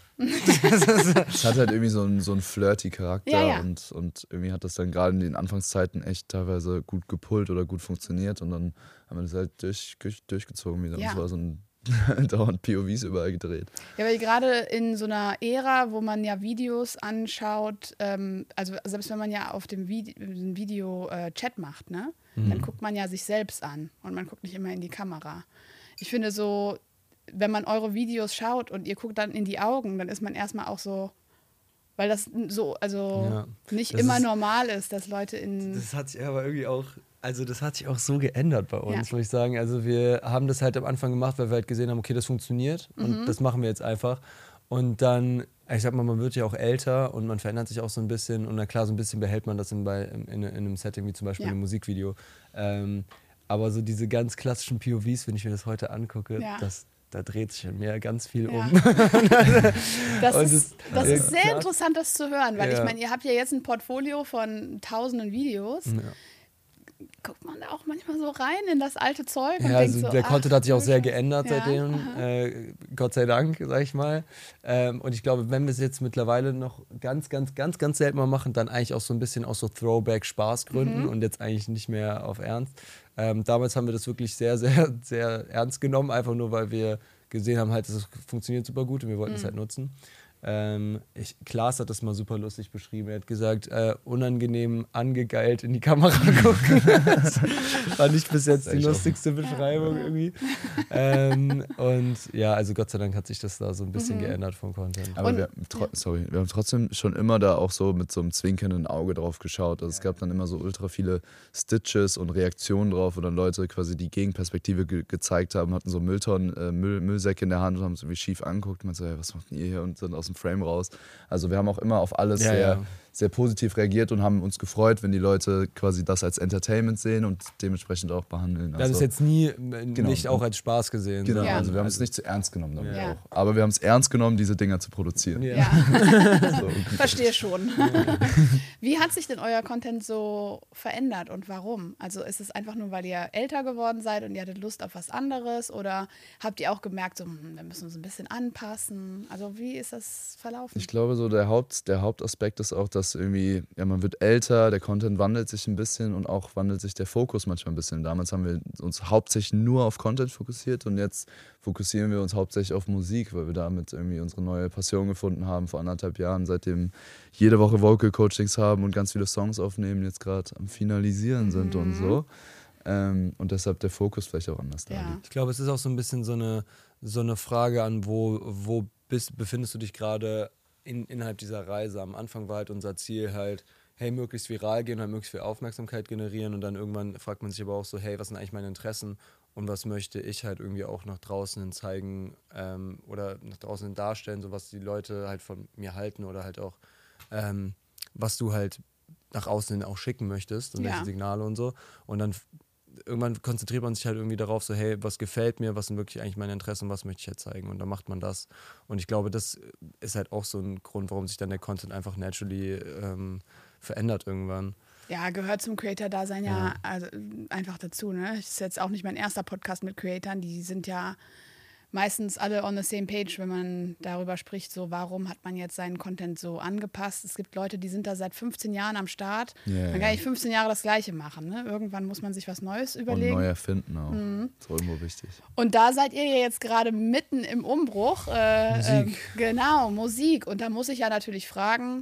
Es hat halt irgendwie so einen, so einen flirty Charakter Ja, ja. Und, und irgendwie hat das dann gerade in den Anfangszeiten echt teilweise gut gepullt oder gut funktioniert und dann haben wir das halt durch, durch, durchgezogen wieder. Ja. Das war so ein dauernd P O Vs überall gedreht. Ja, weil gerade in so einer Ära, wo man ja Videos anschaut, ähm, also selbst wenn man ja auf dem Vide ein Video äh, Chat macht, ne, dann guckt man ja sich selbst an und man guckt nicht immer in die Kamera. Ich finde so, wenn man eure Videos schaut und ihr guckt dann in die Augen, dann ist man erstmal auch so, weil das so, also Ja. nicht Das immer ist- normal ist, dass Leute in... Das hat sich aber irgendwie auch, also das hat sich auch so geändert bei uns, Ja. muss ich sagen. Also wir haben das halt am Anfang gemacht, weil wir halt gesehen haben, okay, das funktioniert und Mhm. das machen wir jetzt einfach. Und dann, ich sag mal, man wird ja auch älter und man verändert sich auch so ein bisschen und na klar, so ein bisschen behält man das in, bei, in, in einem Setting wie zum Beispiel Ja. einem Musikvideo. Ähm, aber so diese ganz klassischen P O Vs, wenn ich mir das heute angucke, Ja. das, da dreht sich in mir ganz viel Ja. um. Das, Und ist, das- das ja, ist sehr klar. interessant, das zu hören, weil Ja. ich meine, ihr habt ja jetzt ein Portfolio von tausenden Videos. Ja. Guckt man da auch manchmal so rein in das alte Zeug und Ja, denkt also so, der ach, Content hat sich auch sehr Scheiße. geändert Ja, seitdem, aha. äh, Gott sei Dank, sag ich mal. Ähm, und ich glaube, wenn wir es jetzt mittlerweile noch ganz, ganz, ganz, ganz selten mal machen, dann eigentlich auch so ein bisschen aus so Throwback-Spaßgründen Mhm. und jetzt eigentlich nicht mehr auf Ernst. Ähm, damals haben wir das wirklich sehr, sehr, sehr ernst genommen, einfach nur, weil wir gesehen haben, halt, das funktioniert super gut und wir wollten es Mhm. halt nutzen. Ähm, ich, Klaas hat das mal super lustig beschrieben. Er hat gesagt, äh, unangenehm angegeilt in die Kamera gucken. Das fand ich bis jetzt die lustigste Beschreibung irgendwie. Ähm, und ja, also Gott sei Dank hat sich das da so ein bisschen mhm. geändert vom Content. Aber und, wir, tro- sorry, wir haben trotzdem schon immer da auch so mit so einem zwinkernden Auge drauf geschaut. Also es gab dann immer so ultra viele Stitches und Reaktionen drauf, wo dann Leute quasi die Gegenperspektive ge- gezeigt haben, hatten so Mülltonnen, äh, Müll, Müllsäcke in der Hand und haben es irgendwie schief angeguckt und man so, hey, was macht denn ihr hier? Und sind aus dem Frame raus. Also wir haben auch immer auf alles ja, sehr, ja. sehr positiv reagiert und haben uns gefreut, wenn die Leute quasi das als Entertainment sehen und dementsprechend auch behandeln. Wir haben also, es jetzt nie genau. nicht auch als Spaß gesehen. Genau, ja. also wir haben es nicht zu ernst genommen damit ja. auch. Aber wir haben es ernst genommen, diese Dinger zu produzieren. Ja. Ja. So. Verstehe schon. Wie hat sich denn euer Content so verändert und warum? Also ist es einfach nur, weil ihr älter geworden seid und ihr hattet Lust auf was anderes oder habt ihr auch gemerkt, so, hm, wir müssen uns ein bisschen anpassen? Also wie ist das verlaufen? Ich glaube, so der, Haupt, der Hauptaspekt ist auch, dass irgendwie, ja, man wird älter, der Content wandelt sich ein bisschen und auch wandelt sich der Fokus manchmal ein bisschen. Damals haben wir uns hauptsächlich nur auf Content fokussiert und jetzt fokussieren wir uns hauptsächlich auf Musik, weil wir damit irgendwie unsere neue Passion gefunden haben vor anderthalb Jahren, seitdem jede Woche Vocal Coachings haben und ganz viele Songs aufnehmen, jetzt gerade am Finalisieren sind Mhm. und so. Ähm, und deshalb der Fokus vielleicht auch anders Ja. da liegt. Ich glaube, es ist auch so ein bisschen so eine, so eine Frage an, wo, wo bist, befindest du dich gerade in, innerhalb dieser Reise. Am Anfang war halt unser Ziel halt, hey, möglichst viral gehen, halt möglichst viel Aufmerksamkeit generieren und dann irgendwann fragt man sich aber auch so, hey, was sind eigentlich meine Interessen und was möchte ich halt irgendwie auch nach draußen hin zeigen ähm, oder nach draußen hin darstellen, so was die Leute halt von mir halten oder halt auch, ähm, was du halt nach außen hin auch schicken möchtest und Ja. welche Signale und so. Und dann irgendwann konzentriert man sich halt irgendwie darauf, so hey, was gefällt mir, was sind wirklich eigentlich meine Interessen, was möchte ich halt zeigen und dann macht man das. Und ich glaube, das ist halt auch so ein Grund, warum sich dann der Content einfach naturally ähm, verändert irgendwann. Ja, gehört zum Creator-Dasein ja, Ja. also, einfach dazu. Ne? Das ist jetzt auch nicht mein erster Podcast mit Creatoren, die sind ja meistens alle on the same page, wenn man darüber spricht, so warum hat man jetzt seinen Content so angepasst. Es gibt Leute, die sind da seit fünfzehn Jahren am Start. Yeah, Man kann nicht fünfzehn Jahre das Gleiche machen. Ne? Irgendwann muss man sich was Neues überlegen. Und neu erfinden auch. Mhm. Das ist auch irgendwo wichtig. Und da seid ihr ja jetzt gerade mitten im Umbruch. Äh, Musik. Ähm, genau, Musik. Und da muss ich ja natürlich fragen,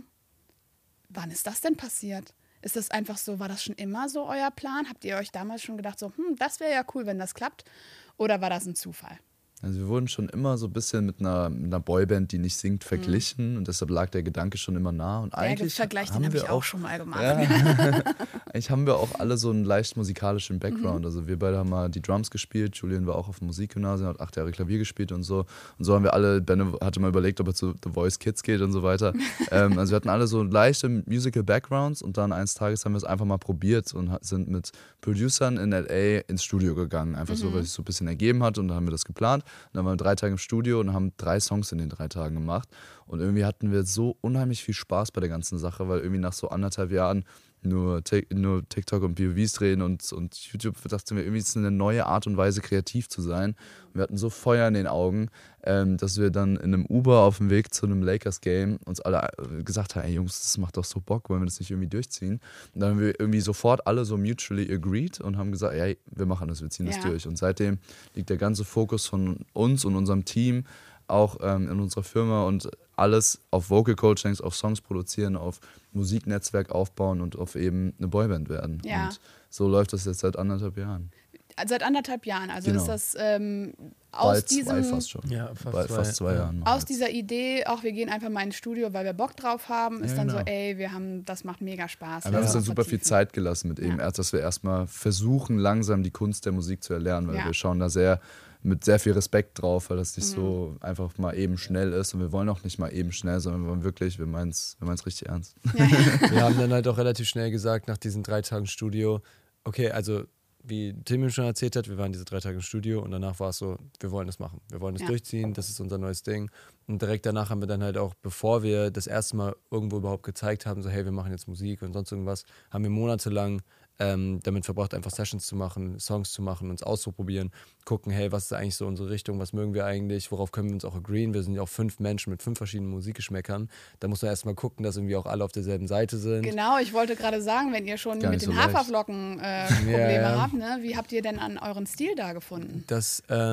wann ist das denn passiert? Ist das einfach so, war das schon immer so euer Plan? Habt ihr euch damals schon gedacht, so, hm, das wäre ja cool, wenn das klappt? Oder war das ein Zufall? Also wir wurden schon immer so ein bisschen mit einer, mit einer Boyband, die nicht singt, verglichen und deshalb lag der Gedanke schon immer nah. Und Der eigentlich Vergleich, den haben habe wir ich auch schon mal gemacht. Ja, eigentlich haben wir auch alle so einen leicht musikalischen Background. Mhm. Also wir beide haben mal die Drums gespielt, Julian war auch auf dem Musikgymnasium, hat acht Jahre Klavier gespielt und so. Und so haben wir alle, Ben hatte mal überlegt, ob er zu The Voice Kids geht und so weiter. ähm, also wir hatten alle so leichte Musical Backgrounds und dann eines Tages haben wir es einfach mal probiert und sind mit Producern in L A ins Studio gegangen. Einfach Mhm. so, weil es so ein bisschen ergeben hat und dann haben wir das geplant. Und dann waren wir drei Tage im Studio und haben drei Songs in den drei Tagen gemacht. Und irgendwie hatten wir so unheimlich viel Spaß bei der ganzen Sache, weil irgendwie nach so anderthalb Jahren nur, nur TikTok und P O Vs drehen und, und YouTube, dachten wir, irgendwie ist es eine neue Art und Weise, kreativ zu sein. Und wir hatten so Feuer in den Augen, ähm, dass wir dann in einem Uber auf dem Weg zu einem Lakers-Game uns alle gesagt haben, ey Jungs, das macht doch so Bock, wollen wir das nicht irgendwie durchziehen? Und dann haben wir irgendwie sofort alle so mutually agreed und haben gesagt, ey, wir machen das, wir ziehen das Ja. durch. Und seitdem liegt der ganze Fokus von uns und unserem Team auch ähm, in unserer Firma und alles auf Vocal Coachings, auf Songs produzieren, auf Musiknetzwerk aufbauen und auf eben eine Boyband werden. Ja. Und so läuft das jetzt seit anderthalb Jahren. Seit anderthalb Jahren. Also Genau. ist das ähm, aus Bald diesem... zwei fast schon. Ja, fast Bald zwei, fast zwei ja. Jahren. Aus dieser Idee, auch wir gehen einfach mal ins Studio, weil wir Bock drauf haben, ist Ja, dann genau. so, ey, wir haben, das macht mega Spaß. Aber wir haben uns dann das super viel vertiefen. Zeit gelassen mit eben, Ja. erst, dass wir erstmal versuchen, langsam die Kunst der Musik zu erlernen, weil Ja. wir schauen da sehr mit sehr viel Respekt drauf, weil das nicht so einfach mal eben schnell ist und wir wollen auch nicht mal eben schnell, sondern wir wollen wirklich, wir meinen es wir meinen's richtig ernst. Ja, ja. Wir haben dann halt auch relativ schnell gesagt, nach diesen drei Tagen Studio, okay, also wie Tim schon erzählt hat, wir waren diese drei Tage im Studio und danach war es so, wir wollen das machen, wir wollen das Ja. durchziehen, das ist unser neues Ding. Und direkt danach haben wir dann halt auch, bevor wir das erste Mal irgendwo überhaupt gezeigt haben, so hey, wir machen jetzt Musik und sonst irgendwas, haben wir monatelang ähm, damit verbracht, einfach Sessions zu machen, Songs zu machen, uns auszuprobieren, gucken, hey, was ist eigentlich so unsere Richtung, was mögen wir eigentlich, worauf können wir uns auch agreeen. Wir sind ja auch fünf Menschen mit fünf verschiedenen Musikgeschmäckern. Da muss man erstmal gucken, dass irgendwie auch alle auf derselben Seite sind. Genau, ich wollte gerade sagen, wenn ihr schon Gar mit nicht den so leicht. Haferflocken äh, Probleme Ja, ja. habt, ne, wie habt ihr denn an euren Stil da gefunden? Das, ähm,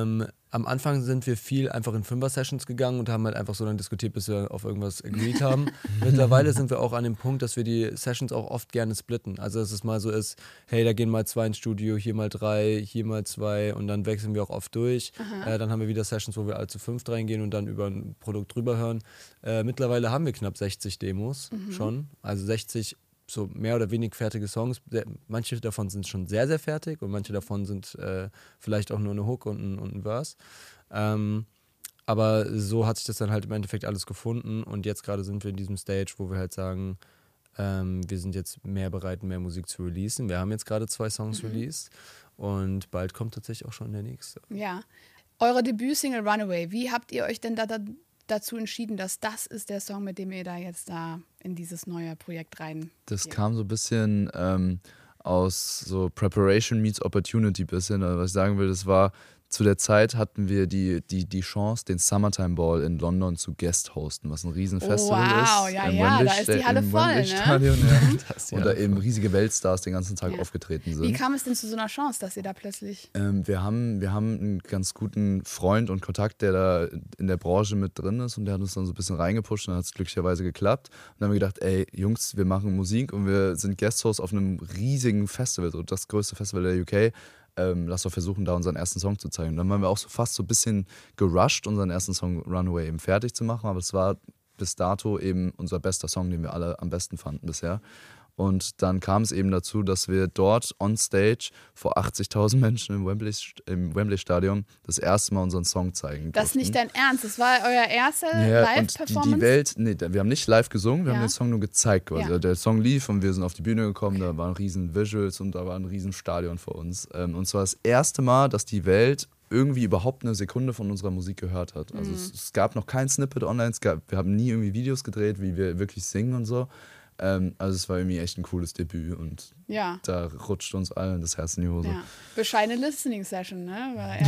am Anfang sind wir viel einfach in Fünfer-Sessions gegangen und haben halt einfach so lange diskutiert, bis wir auf irgendwas agreed haben. Mittlerweile sind wir auch an dem Punkt, dass wir die Sessions auch oft gerne splitten. Also dass es mal so ist, hey, da gehen mal zwei ins Studio, hier mal drei, hier mal zwei und dann wechseln wir auch oft durch. Äh, dann haben wir wieder Sessions, wo wir alle zu fünft reingehen und dann über ein Produkt drüber hören. Äh, mittlerweile haben wir knapp sechzig Demos mhm. schon. Also sechzig so mehr oder weniger fertige Songs. Manche davon sind schon sehr, sehr fertig und manche davon sind äh, vielleicht auch nur eine Hook und ein, und ein Verse. Ähm, aber so hat sich das dann halt im Endeffekt alles gefunden und jetzt gerade sind wir in diesem Stage, wo wir halt sagen, ähm, wir sind jetzt mehr bereit, mehr Musik zu releasen. Wir haben jetzt gerade zwei Songs mhm. released und bald kommt tatsächlich auch schon der nächste. Ja. Eure Debütsingle Runaway, wie habt ihr euch denn da, da dazu entschieden, dass das ist der Song, mit dem ihr da jetzt da in dieses neue Projekt rein... Das ja. kam so ein bisschen ähm, aus so Preparation meets Opportunity bisschen. Also was ich sagen will, das war, zu der Zeit hatten wir die, die, die Chance, den Summertime Ball in London zu guest hosten, was ein Riesenfestival oh, wow. ist. Ja, ja, Wembley, da ist die Halle im voll, Wembley ne? Stadion, ja. Das, ja, und da eben riesige Weltstars den ganzen Tag ja. aufgetreten sind. Wie kam es denn zu so einer Chance, dass ihr da plötzlich... Ähm, wir, haben, wir haben einen ganz guten Freund und Kontakt, der da in der Branche mit drin ist und der hat uns dann so ein bisschen reingepusht und dann hat es glücklicherweise geklappt. Und dann haben wir gedacht, ey Jungs, wir machen Musik und wir sind Guesthosts auf einem riesigen Festival, so das größte Festival der U K. Ähm, lass doch versuchen, da unseren ersten Song zu zeigen. Und dann waren wir auch so fast so ein bisschen gerusht, unseren ersten Song Runaway eben fertig zu machen, aber es war bis dato eben unser bester Song, den wir alle am besten fanden bisher. Und dann kam es eben dazu, dass wir dort on stage vor achtzigtausend Menschen im Wembley, im Wembley Stadion das erste Mal unseren Song zeigen durften. Das ist nicht dein Ernst, das war euer erster ja, Live-Performance? Die, die Welt, nee, wir haben nicht live gesungen, wir ja. haben den Song nur gezeigt. Quasi. Ja. Der Song lief und wir sind auf die Bühne gekommen, da waren riesen Visuals und da war ein riesen Stadion vor uns. Und zwar das erste Mal, dass die Welt irgendwie überhaupt eine Sekunde von unserer Musik gehört hat. Also mhm. es, es gab noch kein Snippet online, es gab, wir haben nie irgendwie Videos gedreht, wie wir wirklich singen und so. Ähm, also es war irgendwie echt ein cooles Debüt und ja. da rutscht uns allen das Herz in die Hose. Ja. Bescheidene Listening-Session, ne? War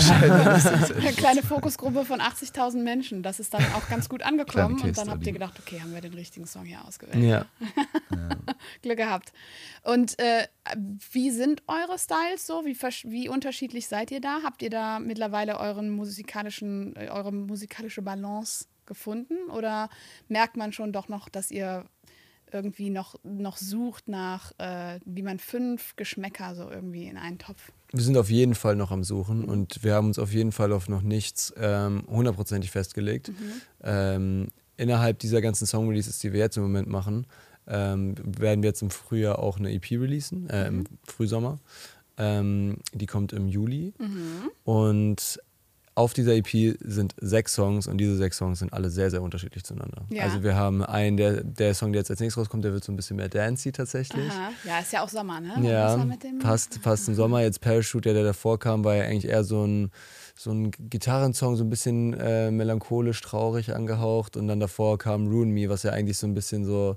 ja, eine kleine Fokusgruppe von achtzigtausend Menschen. Das ist dann auch ganz gut angekommen und dann habt ihr gedacht, okay, haben wir den richtigen Song hier ausgewählt. Ja. Glück gehabt. Und äh, wie sind eure Styles so? Wie, wie unterschiedlich seid ihr da? Habt ihr da mittlerweile euren musikalischen, eure musikalische Balance gefunden? Oder merkt man schon doch noch, dass ihr irgendwie noch, noch sucht nach, äh, wie man fünf Geschmäcker so irgendwie in einen Topf... Wir sind auf jeden Fall noch am Suchen und wir haben uns auf jeden Fall auf noch nichts ähm, hundertprozentig festgelegt. Mhm. Ähm, innerhalb dieser ganzen Song-Releases, die wir jetzt im Moment machen, ähm, werden wir jetzt im Frühjahr auch eine E P releasen, äh, mhm. im Frühsommer. Ähm, die kommt im Juli. Mhm. Und auf dieser E P sind sechs Songs und diese sechs Songs sind alle sehr, sehr unterschiedlich zueinander. Ja. Also wir haben einen, der, der Song, der jetzt als nächstes rauskommt, der wird so ein bisschen mehr dancey tatsächlich. Aha. Ja, ist ja auch Sommer, ne? Ja, mit dem passt, passt im Sommer. Jetzt Parachute, der, der davor kam, war ja eigentlich eher so ein, so ein Gitarrensong, so ein bisschen äh, melancholisch, traurig angehaucht und dann davor kam Ruin Me, was ja eigentlich so ein bisschen so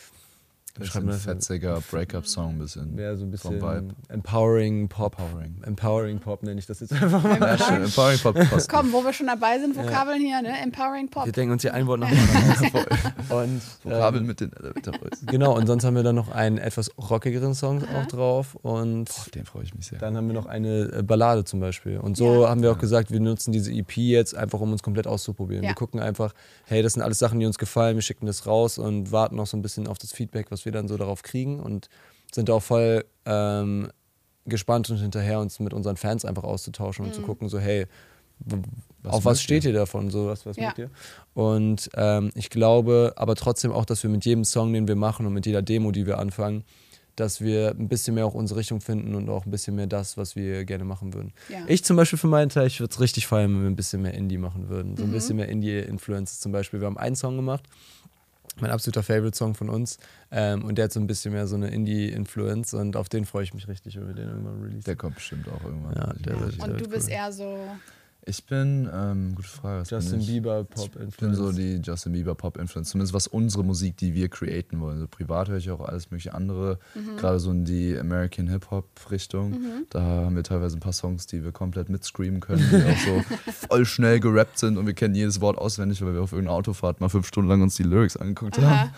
ein fetziger Breakup-Song ein bisschen. Ja, so ein bisschen Empowering Pop. Empowering. Empowering Pop nenne ich das jetzt einfach mal. Ja, schön. Empowering Pop. Komm, wo wir schon dabei sind, Vokabeln ja. hier, ne? Empowering Pop. Wir denken uns hier ein Wort nach dem anderen. Vokabeln ähm, mit den Elevator Boys. Genau, und sonst haben wir dann noch einen etwas rockigeren Song Aha. auch drauf. Und Boah, den freue ich mich sehr. Dann haben wir noch eine Ballade zum Beispiel. Und so ja. haben wir auch gesagt, wir nutzen diese E P jetzt einfach, um uns komplett auszuprobieren. Ja. Wir gucken einfach, hey, das sind alles Sachen, die uns gefallen, wir schicken das raus und warten noch so ein bisschen auf das Feedback, was wir dann so darauf kriegen und sind auch voll ähm, gespannt und hinterher, uns mit unseren Fans einfach auszutauschen und mhm. zu gucken, so hey, was auf was steht ihr davon, so was, was ja. mögt ihr? Und ähm, ich glaube aber trotzdem auch, dass wir mit jedem Song, den wir machen und mit jeder Demo, die wir anfangen, dass wir ein bisschen mehr auch unsere Richtung finden und auch ein bisschen mehr das, was wir gerne machen würden. Ja. Ich zum Beispiel für meinen Teil, ich würde es richtig feiern, wenn wir ein bisschen mehr Indie machen würden. So ein mhm. bisschen mehr Indie-Influences zum Beispiel. Wir haben einen Song gemacht, mein absoluter Favorite-Song von uns. Ähm, und der hat so ein bisschen mehr so eine Indie-Influence und auf den freue ich mich richtig, wenn wir den irgendwann releasen. Der kommt bestimmt auch irgendwann. Ja, der ja. wird, und der du wird bist cool. eher so... Ich bin, ähm, gute Frage. Justin Bieber Pop-Influence. Ich bin so die Justin Bieber Pop-Influence, zumindest was unsere Musik, die wir createn wollen. Also privat höre ich auch alles mögliche andere, mhm. gerade so in die American Hip-Hop-Richtung. Mhm. Da haben wir teilweise ein paar Songs, die wir komplett mitscreamen können, die auch so voll schnell gerappt sind und wir kennen jedes Wort auswendig, weil wir auf irgendeiner Autofahrt mal fünf Stunden lang uns die Lyrics angeguckt Aha. haben.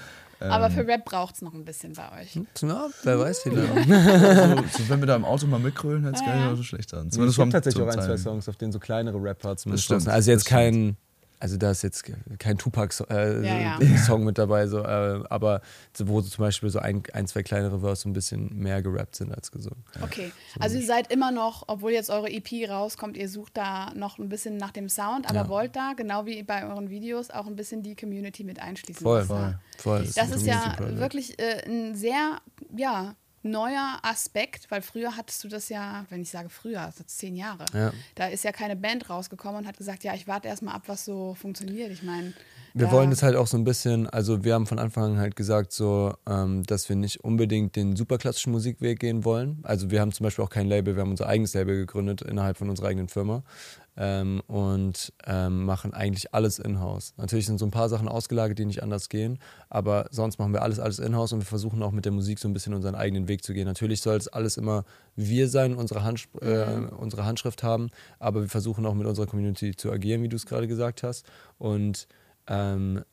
Aber für Rap braucht es noch ein bisschen bei euch. Ja, wer weiß, wie lange. so, so, wenn wir da im Auto mal mitgrölen, hätte es gar Ja. nicht so schlecht an. Es Zumindest gibt vom- tatsächlich auch zum ein, zwei Teilen. Songs, auf denen so kleinere Rap-Parts mit stimmt, draußen. Also jetzt das stimmt. kein, also da ist jetzt kein Tupac-Song äh, Ja, ja. Song mit dabei, so, äh, aber so, wo so zum Beispiel so ein, ein, zwei kleinere Verse so ein bisschen mehr gerappt sind als gesungen. Okay, also ihr seid immer noch, obwohl jetzt eure E P rauskommt, ihr sucht da noch ein bisschen nach dem Sound, aber Ja. wollt da, genau wie bei euren Videos, auch ein bisschen die Community mit einschließen. Voll, was da- voll. Voll. Das ein ist ja Community-Projekt. wirklich äh, ein sehr, ja, neuer Aspekt, weil früher hattest du das ja, wenn ich sage früher, das ist zehn Jahre. Ja. Da ist ja keine Band rausgekommen und hat gesagt, ja, ich warte erstmal ab, was so funktioniert. Ich meine, Wir da- wollen das halt auch so ein bisschen, also wir haben von Anfang an halt gesagt, so, ähm, dass wir nicht unbedingt den super klassischen Musikweg gehen wollen. Also wir haben zum Beispiel auch kein Label, wir haben unser eigenes Label gegründet innerhalb von unserer eigenen Firma ähm, und ähm, machen eigentlich alles in-house. Natürlich sind so ein paar Sachen ausgelagert, die nicht anders gehen, aber sonst machen wir alles, alles in-house und wir versuchen auch mit der Musik so ein bisschen unseren eigenen Weg zu gehen. Natürlich soll es alles immer wir sein, unsere, Hand, äh, unsere Handschrift haben, aber wir versuchen auch mit unserer Community zu agieren, wie du es gerade gesagt hast. Und Ähm,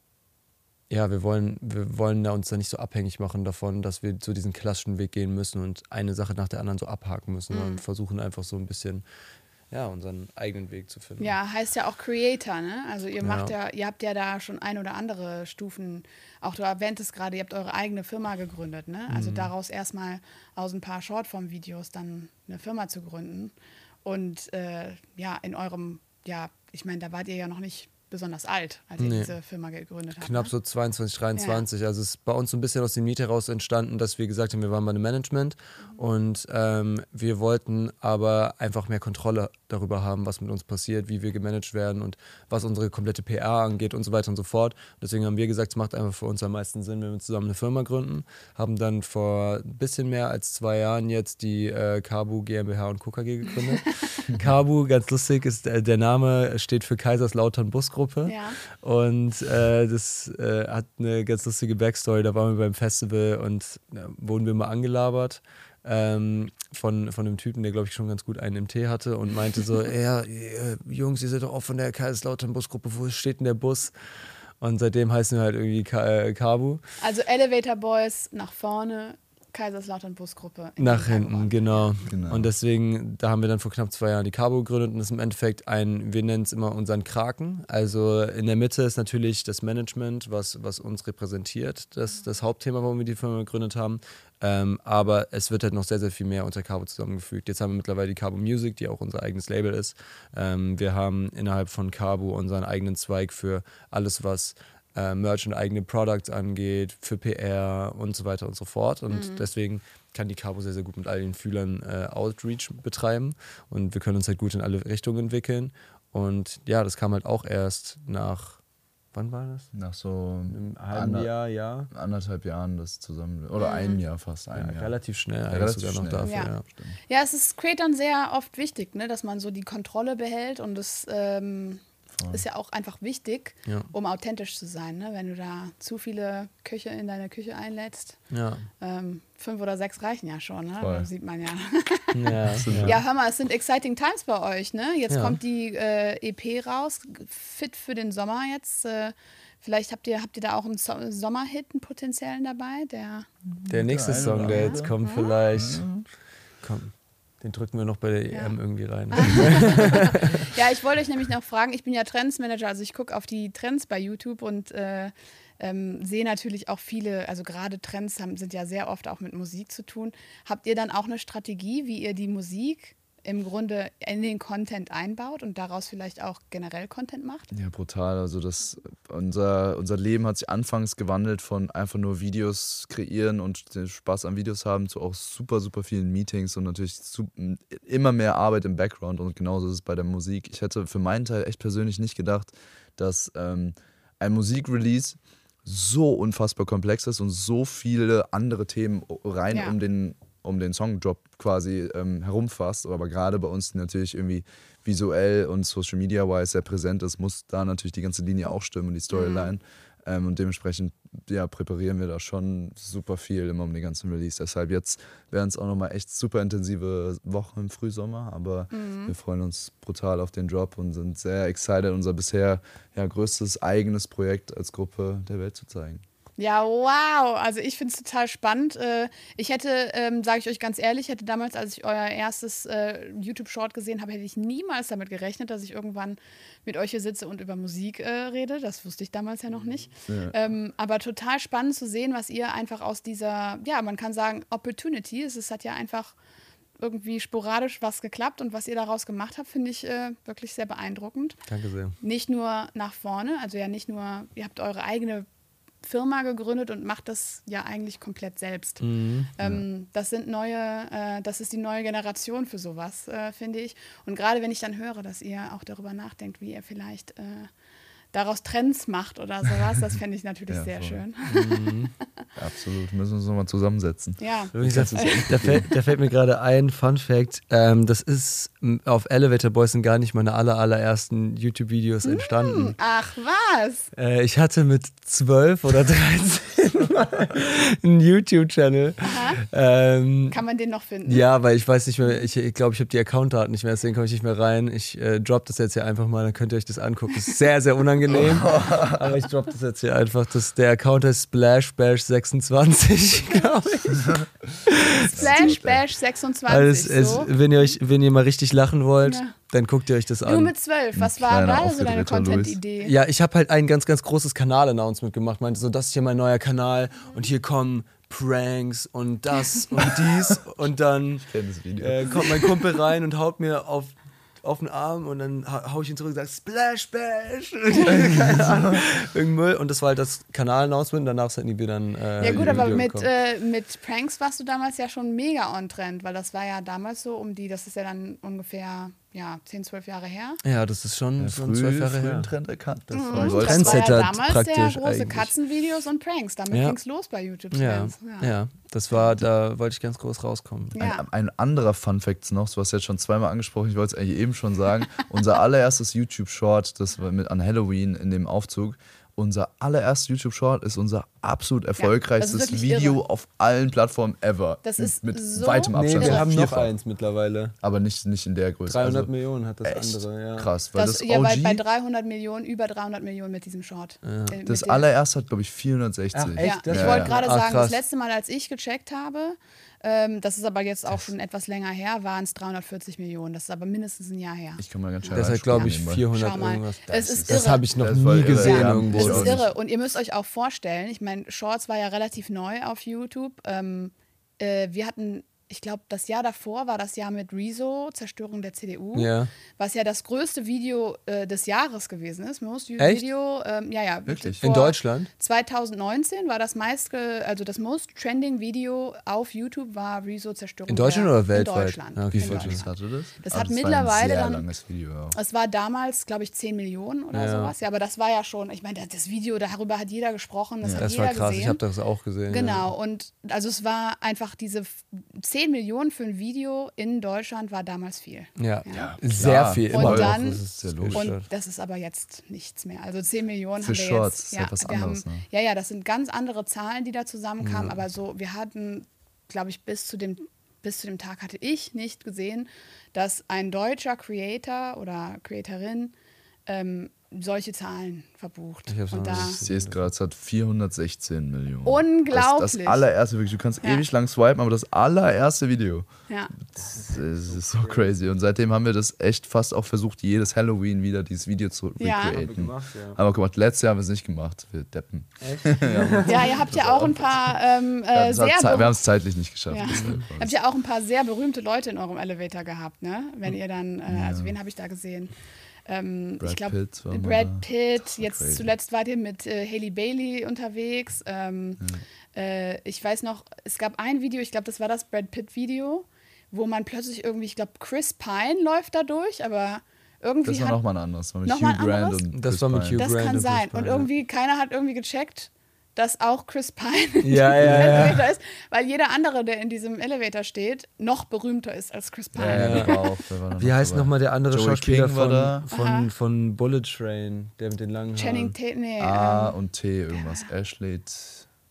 ja, wir wollen, wir wollen da uns da nicht so abhängig machen davon, dass wir so diesen klassischen Weg gehen müssen und eine Sache nach der anderen so abhaken müssen, Mhm. sondern versuchen einfach so ein bisschen ja, unseren eigenen Weg zu finden. Ja, heißt ja auch Creator, ne? Also ihr macht Ja. ja, ihr habt ja da schon ein oder andere Stufen, auch du erwähntest gerade, ihr habt eure eigene Firma gegründet, ne? Also daraus erstmal aus ein paar Shortform-Videos dann eine Firma zu gründen. Und äh, ja, in eurem, ja, ich meine, da wart ihr ja noch nicht besonders alt, als ihr Nee. diese Firma gegründet habt. Knapp ne? so zweiundzwanzig, dreiundzwanzig. Also es ist bei uns so ein bisschen aus dem Miet heraus entstanden, dass wir gesagt haben, wir waren bei einem Management und ähm, wir wollten aber einfach mehr Kontrolle darüber haben, was mit uns passiert, wie wir gemanagt werden und was unsere komplette P R angeht und so weiter und so fort. Deswegen haben wir gesagt, es macht einfach für uns am meisten Sinn, wenn wir zusammen eine Firma gründen. Haben dann vor ein bisschen mehr als zwei Jahren jetzt die äh, Kabu GmbH und Co. KG gegründet. Kabu, ganz lustig, ist äh, der Name steht für Kaiserslautern Busgruppe. Ja. Und äh, das äh, hat eine ganz lustige Backstory. Da waren wir beim Festival und da wurden wir mal angelabert ähm, von, von einem Typen, der, glaube ich, schon ganz gut einen im Tee hatte und meinte so, ja, ihr, Jungs, ihr seid doch auch von der Kaiserslautern-Busgruppe, wo steht denn der Bus? Und seitdem heißen wir halt irgendwie Ka äh, Kabu. Also Elevator Boys nach vorne, Kaiserslautern Busgruppe. in Nach den hinten, Tag genau. Genau. Und deswegen, da haben wir dann vor knapp zwei Jahren die Cabo gegründet und das ist im Endeffekt ein, wir nennen es immer unseren Kraken. Also in der Mitte ist natürlich das Management, was, was uns repräsentiert, das, das Hauptthema, warum wir die Firma gegründet haben. Ähm, aber es wird halt noch sehr, sehr viel mehr unter Cabo zusammengefügt. Jetzt haben wir mittlerweile die Cabo Music, die auch unser eigenes Label ist. Ähm, wir haben innerhalb von Cabo unseren eigenen Zweig für alles, was äh, Merch und eigene Products angeht, für P R und so weiter und so fort. Und Mhm. deswegen kann die Cabo sehr, sehr gut mit all den Fühlern äh, Outreach betreiben und wir können uns halt gut in alle Richtungen entwickeln. Und ja, das kam halt auch erst nach, wann war das? Nach so Einem halben ander- Jahr, ja. anderthalb Jahren das zusammen. Oder ein Jahr fast. Ein ja Jahr. relativ schnell eigentlich relativ sogar noch schnell. dafür. Ja. Ja. Ja, es ist Creatern sehr oft wichtig, ne, dass man so die Kontrolle behält und das ähm, Voll. ist ja auch einfach wichtig, Ja. um authentisch zu sein. Ne? Wenn du da zu viele Köche in deine Küche einlädst, Ja. ähm, fünf oder sechs reichen ja schon, ne? Voll. Das sieht man ja. Ja, ja. Ja, hör mal, es sind exciting times bei euch, ne? Jetzt Ja. kommt die äh, E P raus, fit für den Sommer jetzt. Äh, vielleicht habt ihr, habt ihr da auch einen so Sommerhit, einen potenziellen dabei, der Der nächste eine Song, oder der andere. jetzt kommt, vielleicht. Komm, den drücken wir noch bei der Ja. E M irgendwie rein. Ja, ich wollte euch nämlich noch fragen, ich bin ja Trendsmanager, also ich gucke auf die Trends bei YouTube und äh, ähm, sehe natürlich auch viele, also gerade Trends haben, sind ja sehr oft auch mit Musik zu tun. Habt ihr dann auch eine Strategie, wie ihr die Musik im Grunde in den Content einbaut und daraus vielleicht auch generell Content macht? Ja, brutal. Also das, unser, unser Leben hat sich anfangs gewandelt von einfach nur Videos kreieren und den Spaß an Videos haben zu auch super, super vielen Meetings und natürlich su- immer mehr Arbeit im Background und genauso ist es bei der Musik. Ich hätte für meinen Teil echt persönlich nicht gedacht, dass ähm, ein Musikrelease so unfassbar komplex ist und so viele andere Themen rein Ja. um den um den Songdrop quasi ähm, herumfasst, aber gerade bei uns die natürlich irgendwie visuell und Social Media wise sehr präsent ist, muss da natürlich die ganze Linie auch stimmen und die Storyline. Mhm. Ähm, und dementsprechend ja, präparieren wir da schon super viel immer um den ganzen Release. Deshalb jetzt werden es auch nochmal echt super intensive Wochen im Frühsommer, aber Mhm. wir freuen uns brutal auf den Drop und sind sehr excited, unser bisher ja, größtes eigenes Projekt als Gruppe der Welt zu zeigen. Ja, wow. Also ich finde es total spannend. Äh, Ich hätte, ähm, sage ich euch ganz ehrlich, hätte damals, als ich euer erstes äh, YouTube-Short gesehen habe, hätte ich niemals damit gerechnet, dass ich irgendwann mit euch hier sitze und über Musik äh, rede. Das wusste ich damals ja noch nicht. Ja. Ähm, aber total spannend zu sehen, was ihr einfach aus dieser, ja, man kann sagen, Opportunity, es ist- hat ja einfach irgendwie sporadisch was geklappt und was ihr daraus gemacht habt, finde ich äh, wirklich sehr beeindruckend. Danke sehr. Nicht nur nach vorne, also ja nicht nur, ihr habt eure eigene Firma gegründet und macht das ja eigentlich komplett selbst. Mhm. Ähm, das sind neue, äh, das ist die neue Generation für sowas, äh, finde ich. Und gerade wenn ich dann höre, dass ihr auch darüber nachdenkt, wie ihr vielleicht äh, daraus Trends macht oder sowas, das fände ich natürlich Ja, sehr voll. schön. Mhm. Absolut, müssen wir uns nochmal zusammensetzen. Ja. Übrigens, Da, da, fällt, da fällt mir gerade ein Fun Fact. Ähm, das ist m, auf Elevator Boys sind gar nicht meine aller, allerersten YouTube-Videos entstanden. Ach was? Äh, ich hatte mit zwölf oder dreizehn mal einen YouTube-Channel. Ähm, Kann man den noch finden? ja, weil ich weiß nicht mehr, ich glaube, ich, glaub, ich habe die Account-Daten nicht mehr, deswegen komme ich nicht mehr rein. Ich äh, drop das jetzt hier einfach mal, dann könnt ihr euch das angucken. Das ist sehr, sehr unangenehm, aber ich drop das jetzt hier einfach. Das, der Account heißt Splash Bash sechsundzwanzig, glaube ich. Splash Bash sechsundzwanzig. Also es, so. es, wenn, ihr euch, wenn ihr mal richtig lachen wollt, Ja. dann guckt ihr euch das Du an. mit zwölf, was war kleiner, da so deine aufgedrehter Louis. Content-Idee? Ja, ich habe halt ein ganz, ganz großes Kanal-Announcement gemacht. Meinte so, das ist hier mein neuer Kanal und hier kommen Pranks und das und dies. Und dann kenn das Video. äh, kommt mein Kumpel rein und haut mir auf, auf den Arm und dann ha- hau ich ihn zurück und sage Splash Bash. Keine Ahnung. Irgendein Müll. Und das war halt das Kanal-Announcement. Danach sind die wieder ein äh, Ja gut, Video aber mit, gekommen. äh, mit Pranks warst du damals ja schon mega on Trend, weil das war ja damals so um die, das ist ja dann ungefähr ja, zehn, zwölf Jahre her. Ja, das ist schon, Ja, schon früh, zwölf Jahre früh her. einen Trend erkannt. Das Mhm. war Das Gold. war ja Trendsetter damals praktisch der große eigentlich. Katzenvideos und Pranks. Damit Ja. ging's los bei YouTube Ja, Trends. ja, das war, da wollte ich ganz groß rauskommen. Ja. Ein, ein anderer Fun-Fact noch, du hast jetzt schon zweimal angesprochen, ich wollte es eigentlich eben schon sagen. Unser allererstes YouTube-Short, das war mit an Halloween in dem Aufzug. Unser allererstes YouTube-Short ist unser absolut erfolgreichstes wirklich Video irre. auf allen Plattformen ever. Das ist mit so weitem Nee, Abstand. wir so haben noch vierfach. eins mittlerweile. Aber nicht, nicht in der Größe. dreihundert also, Millionen hat das echt andere, ja. krass, weil Das, das, ja, O bei, G, bei dreihundert Millionen, über dreihundert Millionen mit diesem Short. Ja. Äh, mit das dem- allererste hat, glaube ich, vierhundertsechzig. Ach, echt? Ja, Das ich Ja, wollte ja. gerade Ach, sagen, krass. das letzte Mal, als ich gecheckt habe, ähm, das ist aber jetzt auch schon etwas länger her, waren es dreihundertvierzig Millionen. Das ist aber mindestens ein Jahr her. Ich kann mal ganz schnell Das hat, glaube ich, reinspulen vierhundert Schau mal. irgendwas. Es ist Das irre. habe ich noch Das ist voll nie irre, gesehen ja. irgendwo. Es Ich ist auch irre. Und ihr müsst euch auch vorstellen, ich meine, Shorts war ja relativ neu auf YouTube. Ähm, äh, wir hatten, ich glaube, das Jahr davor war das Jahr mit Rezo, Zerstörung der C D U, Ja. was ja das größte Video äh, des Jahres gewesen ist. Most Viewed Echt? Video, ähm, ja, ja. Wirklich? In vor Deutschland? zweitausendneunzehn war das meist, also das most trending Video auf YouTube war Rezo, Zerstörung In Deutschland der, oder weltweit? In Deutschland. Ja, okay, in Wie viel verstehe. Views Deutschland. hatte das? Das Ah, hat war mittlerweile ein sehr dann- langes Video, ja. Es war damals, glaube ich, zehn Millionen oder Ja. sowas. Ja, aber das war ja schon, ich meine, das Video, darüber hat jeder gesprochen, das Ja. hat Das jeder war krass, gesehen. ich habe das auch gesehen. Genau, und also es war einfach diese f- zehn Millionen für ein Video in Deutschland war damals viel. Ja, Ja. ja. sehr klar. viel. Und Immer noch. dann- Das ist Sehr logisch. Und das ist aber jetzt nichts mehr. Also zehn Millionen Für haben wir Shorts jetzt. ist halt was wir anderes, haben, ne? Ja, ja, das sind ganz andere Zahlen, die da zusammenkamen. Aber so, wir hatten, glaube ich, bis zu dem bis zu dem Tag hatte ich nicht gesehen, dass ein deutscher Creator oder Creatorin ähm, solche Zahlen verbucht. Ich hab's Und noch da, nicht Ich sehe es gerade, es hat vierhundertsechzehn Millionen. Unglaublich. Das, das allererste, wirklich, du kannst Ja. ewig lang swipen, aber das allererste Video, ja. das, das ist so crazy. Und seitdem haben wir das echt fast auch versucht, jedes Halloween wieder dieses Video zu Ja. recreaten. gemacht, ja. Aber guck mal, letztes Jahr haben wir es nicht gemacht, wir deppen. ja, ihr habt ja auch ein paar ähm, Ja, äh, das sehr hat, Ze- ber- wir haben es zeitlich nicht geschafft. Ja. deshalb war Habt das- ihr auch ein paar sehr berühmte Leute in eurem Elevator gehabt, ne? Wenn ihr dann, äh, also wen habe ich da gesehen? Ähm, Brad ich glaube, Pitt war mal Brad da. Pitt. Das war Jetzt crazy. zuletzt wart ihr mit äh, Hailey Bailey unterwegs. Ähm, äh, ich weiß noch, es gab ein Video, ich glaube, das war das Brad Pitt-Video, wo man plötzlich irgendwie, ich glaube, Chris Pine läuft da durch, aber irgendwie Das war hat. nochmal ein anderes. Das war mit Noch mal Hugh ein Grant anderes? und Das Chris war mit Pine. Hugh Das Grant kann und Chris sein. Pine, Und ja. irgendwie, keiner hat irgendwie gecheckt, dass auch Chris Pine Ja, in ja, diesem ja. Elevator ist, weil jeder andere, der in diesem Elevator steht, noch berühmter ist als Chris Pine. Ja, ja, Ja. der war auch, der war dann Wie noch heißt dabei. nochmal der andere Joey Schauspieler King war von, da. Aha. von, von Bullet Train, der mit den langen Haaren? Channing Tatum, nee, A ähm, und T irgendwas. Ashley. T-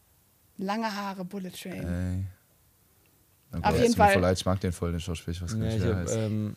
lange Haare, Bullet Train. Ey. Oh Auf Gott, jeden es tut mir Fall. voll leid, ich mag den voll, den Schauspieler. Ich weiß gar Ja, nicht, ich wie er hab, heißt. ähm,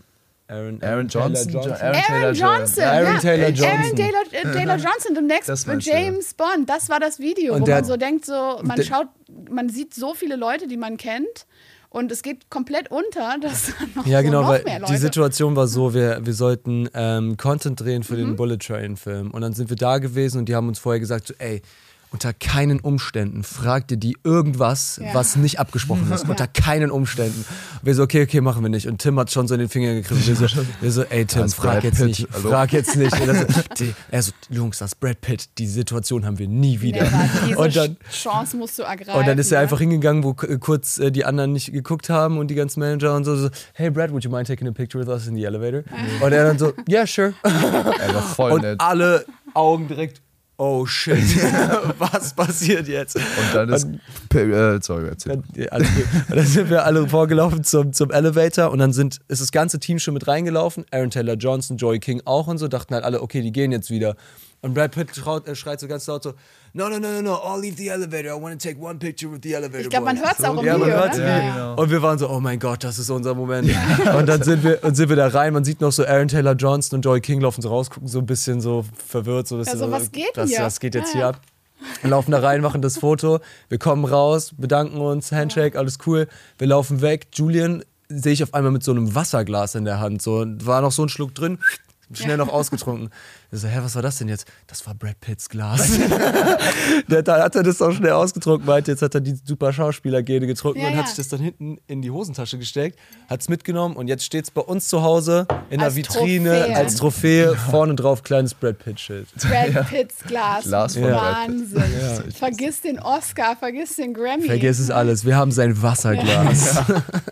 Aaron, Aaron Johnson. Taylor Aaron, Aaron Taylor Johnson, Aaron ja. Taylor Johnson. Aaron Taylor, äh, Taylor Johnson, demnächst Das mit meinst du. James Bond. Das war das Video, Und wo der- man so denkt, so man der- schaut, man sieht so viele Leute, die man kennt. Und es geht komplett unter, dass da noch, Ja, so genau, noch weil mehr Leute. die Situation war so, wir, wir sollten ähm, Content drehen für Mhm. den Bullet Train Film und dann sind wir da gewesen und die haben uns vorher gesagt, so, ey, unter keinen Umständen fragt ihr die irgendwas, Ja. was nicht abgesprochen ist. Unter keinen Umständen. Und wir so, okay, okay, machen wir nicht. Und Tim hat schon so in den Finger gegriffen. Wir so, wir so ey Tim, Das ist frag Brad jetzt Pitt, nicht, hallo? frag jetzt nicht. Und er so, die, er so, Jungs, das ist Brad Pitt, die Situation haben wir nie wieder. Never. Diese Und dann, Chance musst du ergreifen. und dann ist er ne? einfach hingegangen, wo k- kurz äh, die anderen nicht geguckt haben und die ganzen Manager und so, so, hey Brad, would you mind taking a picture with us in the elevator? Und er dann so, yeah, sure. Er war voll Und nett. alle Augen direkt, oh shit, was passiert jetzt? Und dann ist. Äh, sorry, erzähl. Dann, ja, alles gut. Und dann sind wir alle vorgelaufen zum, zum Elevator und dann sind, ist das ganze Team schon mit reingelaufen. Aaron Taylor Johnson, Joey King auch und so, dachten halt alle, okay, die gehen jetzt wieder. Und Brad Pitt traut, äh, schreit so ganz laut so, no, no, no, no, no, I'll leave the elevator, I want to take one picture with the elevator Ich glaube, man boys." hört es auch im Ja, man Video. hört's ne? im Ja, Video. genau. Und wir waren so, oh mein Gott, das ist unser Moment. Und dann sind wir, und sind wir da rein, man sieht noch so Aaron Taylor Johnson und Joey King laufen so raus, gucken so ein bisschen so verwirrt, so ein bisschen Ja, so, so, was geht denn was, hier? was geht jetzt Ja, hier ja. ab? Wir laufen da rein, machen das Foto, wir kommen raus, bedanken uns, Handshake, alles cool. Wir laufen weg. Julian sehe ich auf einmal mit so einem Wasserglas in der Hand. So, war noch so ein Schluck drin, schnell noch ausgetrunken. Ich so, hä, was war das denn jetzt? Das war Brad Pitts Glas. Der, da hat er das auch schnell ausgetrunken, meinte, jetzt hat er die super Schauspielergene getrunken Ja, und ja. hat sich das dann hinten in die Hosentasche gesteckt, hat es mitgenommen und jetzt steht es bei uns zu Hause in Als der Vitrine Trophäe. als Trophäe, vorne drauf kleines Brad Pitt-Schild. Brad Pitts Glas. Glas von Ja. Brad Pitt. Wahnsinn. Ja. Vergiss den Oscar, vergiss den Grammy. Vergiss es alles, wir haben sein Wasserglas.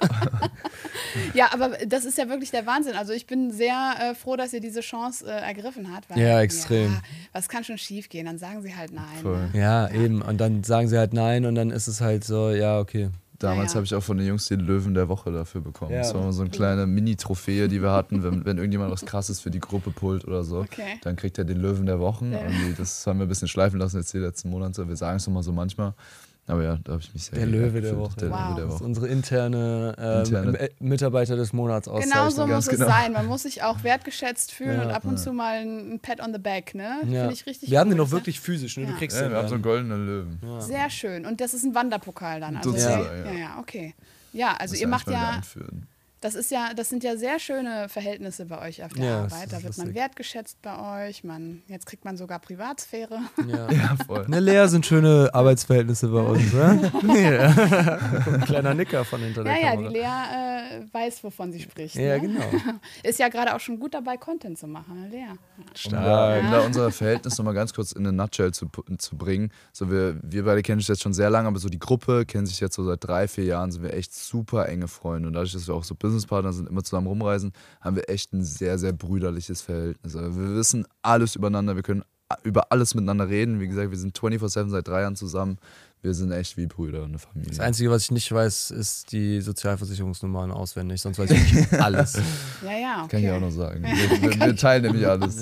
Ja, aber das ist ja wirklich der Wahnsinn. Also ich bin sehr äh, froh, dass ihr diese Chance äh, ergriffen habt. Weil, Ja, extrem. Ja, was kann schon schief gehen? Dann sagen sie halt nein. Voll. Ne? Ja, eben. Und dann sagen sie halt nein und dann ist es halt so, ja, okay. Damals Ja, ja. habe ich auch von den Jungs den Löwen der Woche dafür bekommen. Ja. Das war mal so eine kleine Mini-Trophäe, die wir hatten, wenn, wenn irgendjemand was Krasses für die Gruppe pullt oder so. Okay. Dann kriegt er den Löwen der Wochen. Ja. Irgendwie, das haben wir ein bisschen schleifen lassen jetzt die letzten Monate. Wir sagen es nochmal so manchmal. Aber ja, da habe ich mich sehr Der geehrt Löwe der gefühlt. Woche. Der Wow. Löwe der Das ist Woche. unsere interne, äh, Interne. M- Mitarbeiter des Monats Auszeichnung. Genau so ganz muss genau. es sein. Man muss sich auch wertgeschätzt fühlen Ja, und ab und zu mal ein ein Pat on the back, ne? Ja. Finde ich richtig Wir haben cool, den auch ne? wirklich physisch, ne? Du Ja. kriegst Ja, den wir haben so einen dann. goldenen Löwen. Sehr schön. Und das ist ein Wanderpokal dann. Also Sozusagen, ja. ja. ja, okay. Ja, also Muss ihr ich macht eigentlich mal wieder ja, einführen. das ist ja, das sind ja sehr schöne Verhältnisse bei euch auf der Ja, das Arbeit. ist Da wird man lustig. wertgeschätzt bei euch. Man, jetzt kriegt man sogar Privatsphäre. Ja. Ja, voll. Ne, Lea sind schöne Arbeitsverhältnisse bei uns, ne? Ja. Ein kleiner Nicker von hinter der Ja, ja, die Kamera. Lea äh, weiß, wovon sie spricht. Ja, ne? genau. Ist ja gerade auch schon gut dabei, Content zu machen, ne, Lea? Um da, um da unser Verhältnis nochmal ganz kurz in eine Nutshell zu, zu bringen. So wir, wir beide kennen uns jetzt schon sehr lange, aber so die Gruppe kennt sich jetzt so seit drei, vier Jahren, sind wir echt super enge Freunde. Und dadurch, dass wir auch so Businesspartner sind, immer zusammen rumreisen, haben wir echt ein sehr, sehr brüderliches Verhältnis. Also wir wissen alles übereinander, wir können über alles miteinander reden. Wie gesagt, wir sind vierundzwanzig sieben seit drei Jahren zusammen. Wir sind echt wie Brüder und eine Familie. Das Einzige, was ich nicht weiß, ist die Sozialversicherungsnummern auswendig. Sonst weiß ich wirklich alles. Ja, ja. Okay. Kann ich auch noch sagen. Wir, wir, wir teilen nämlich alles.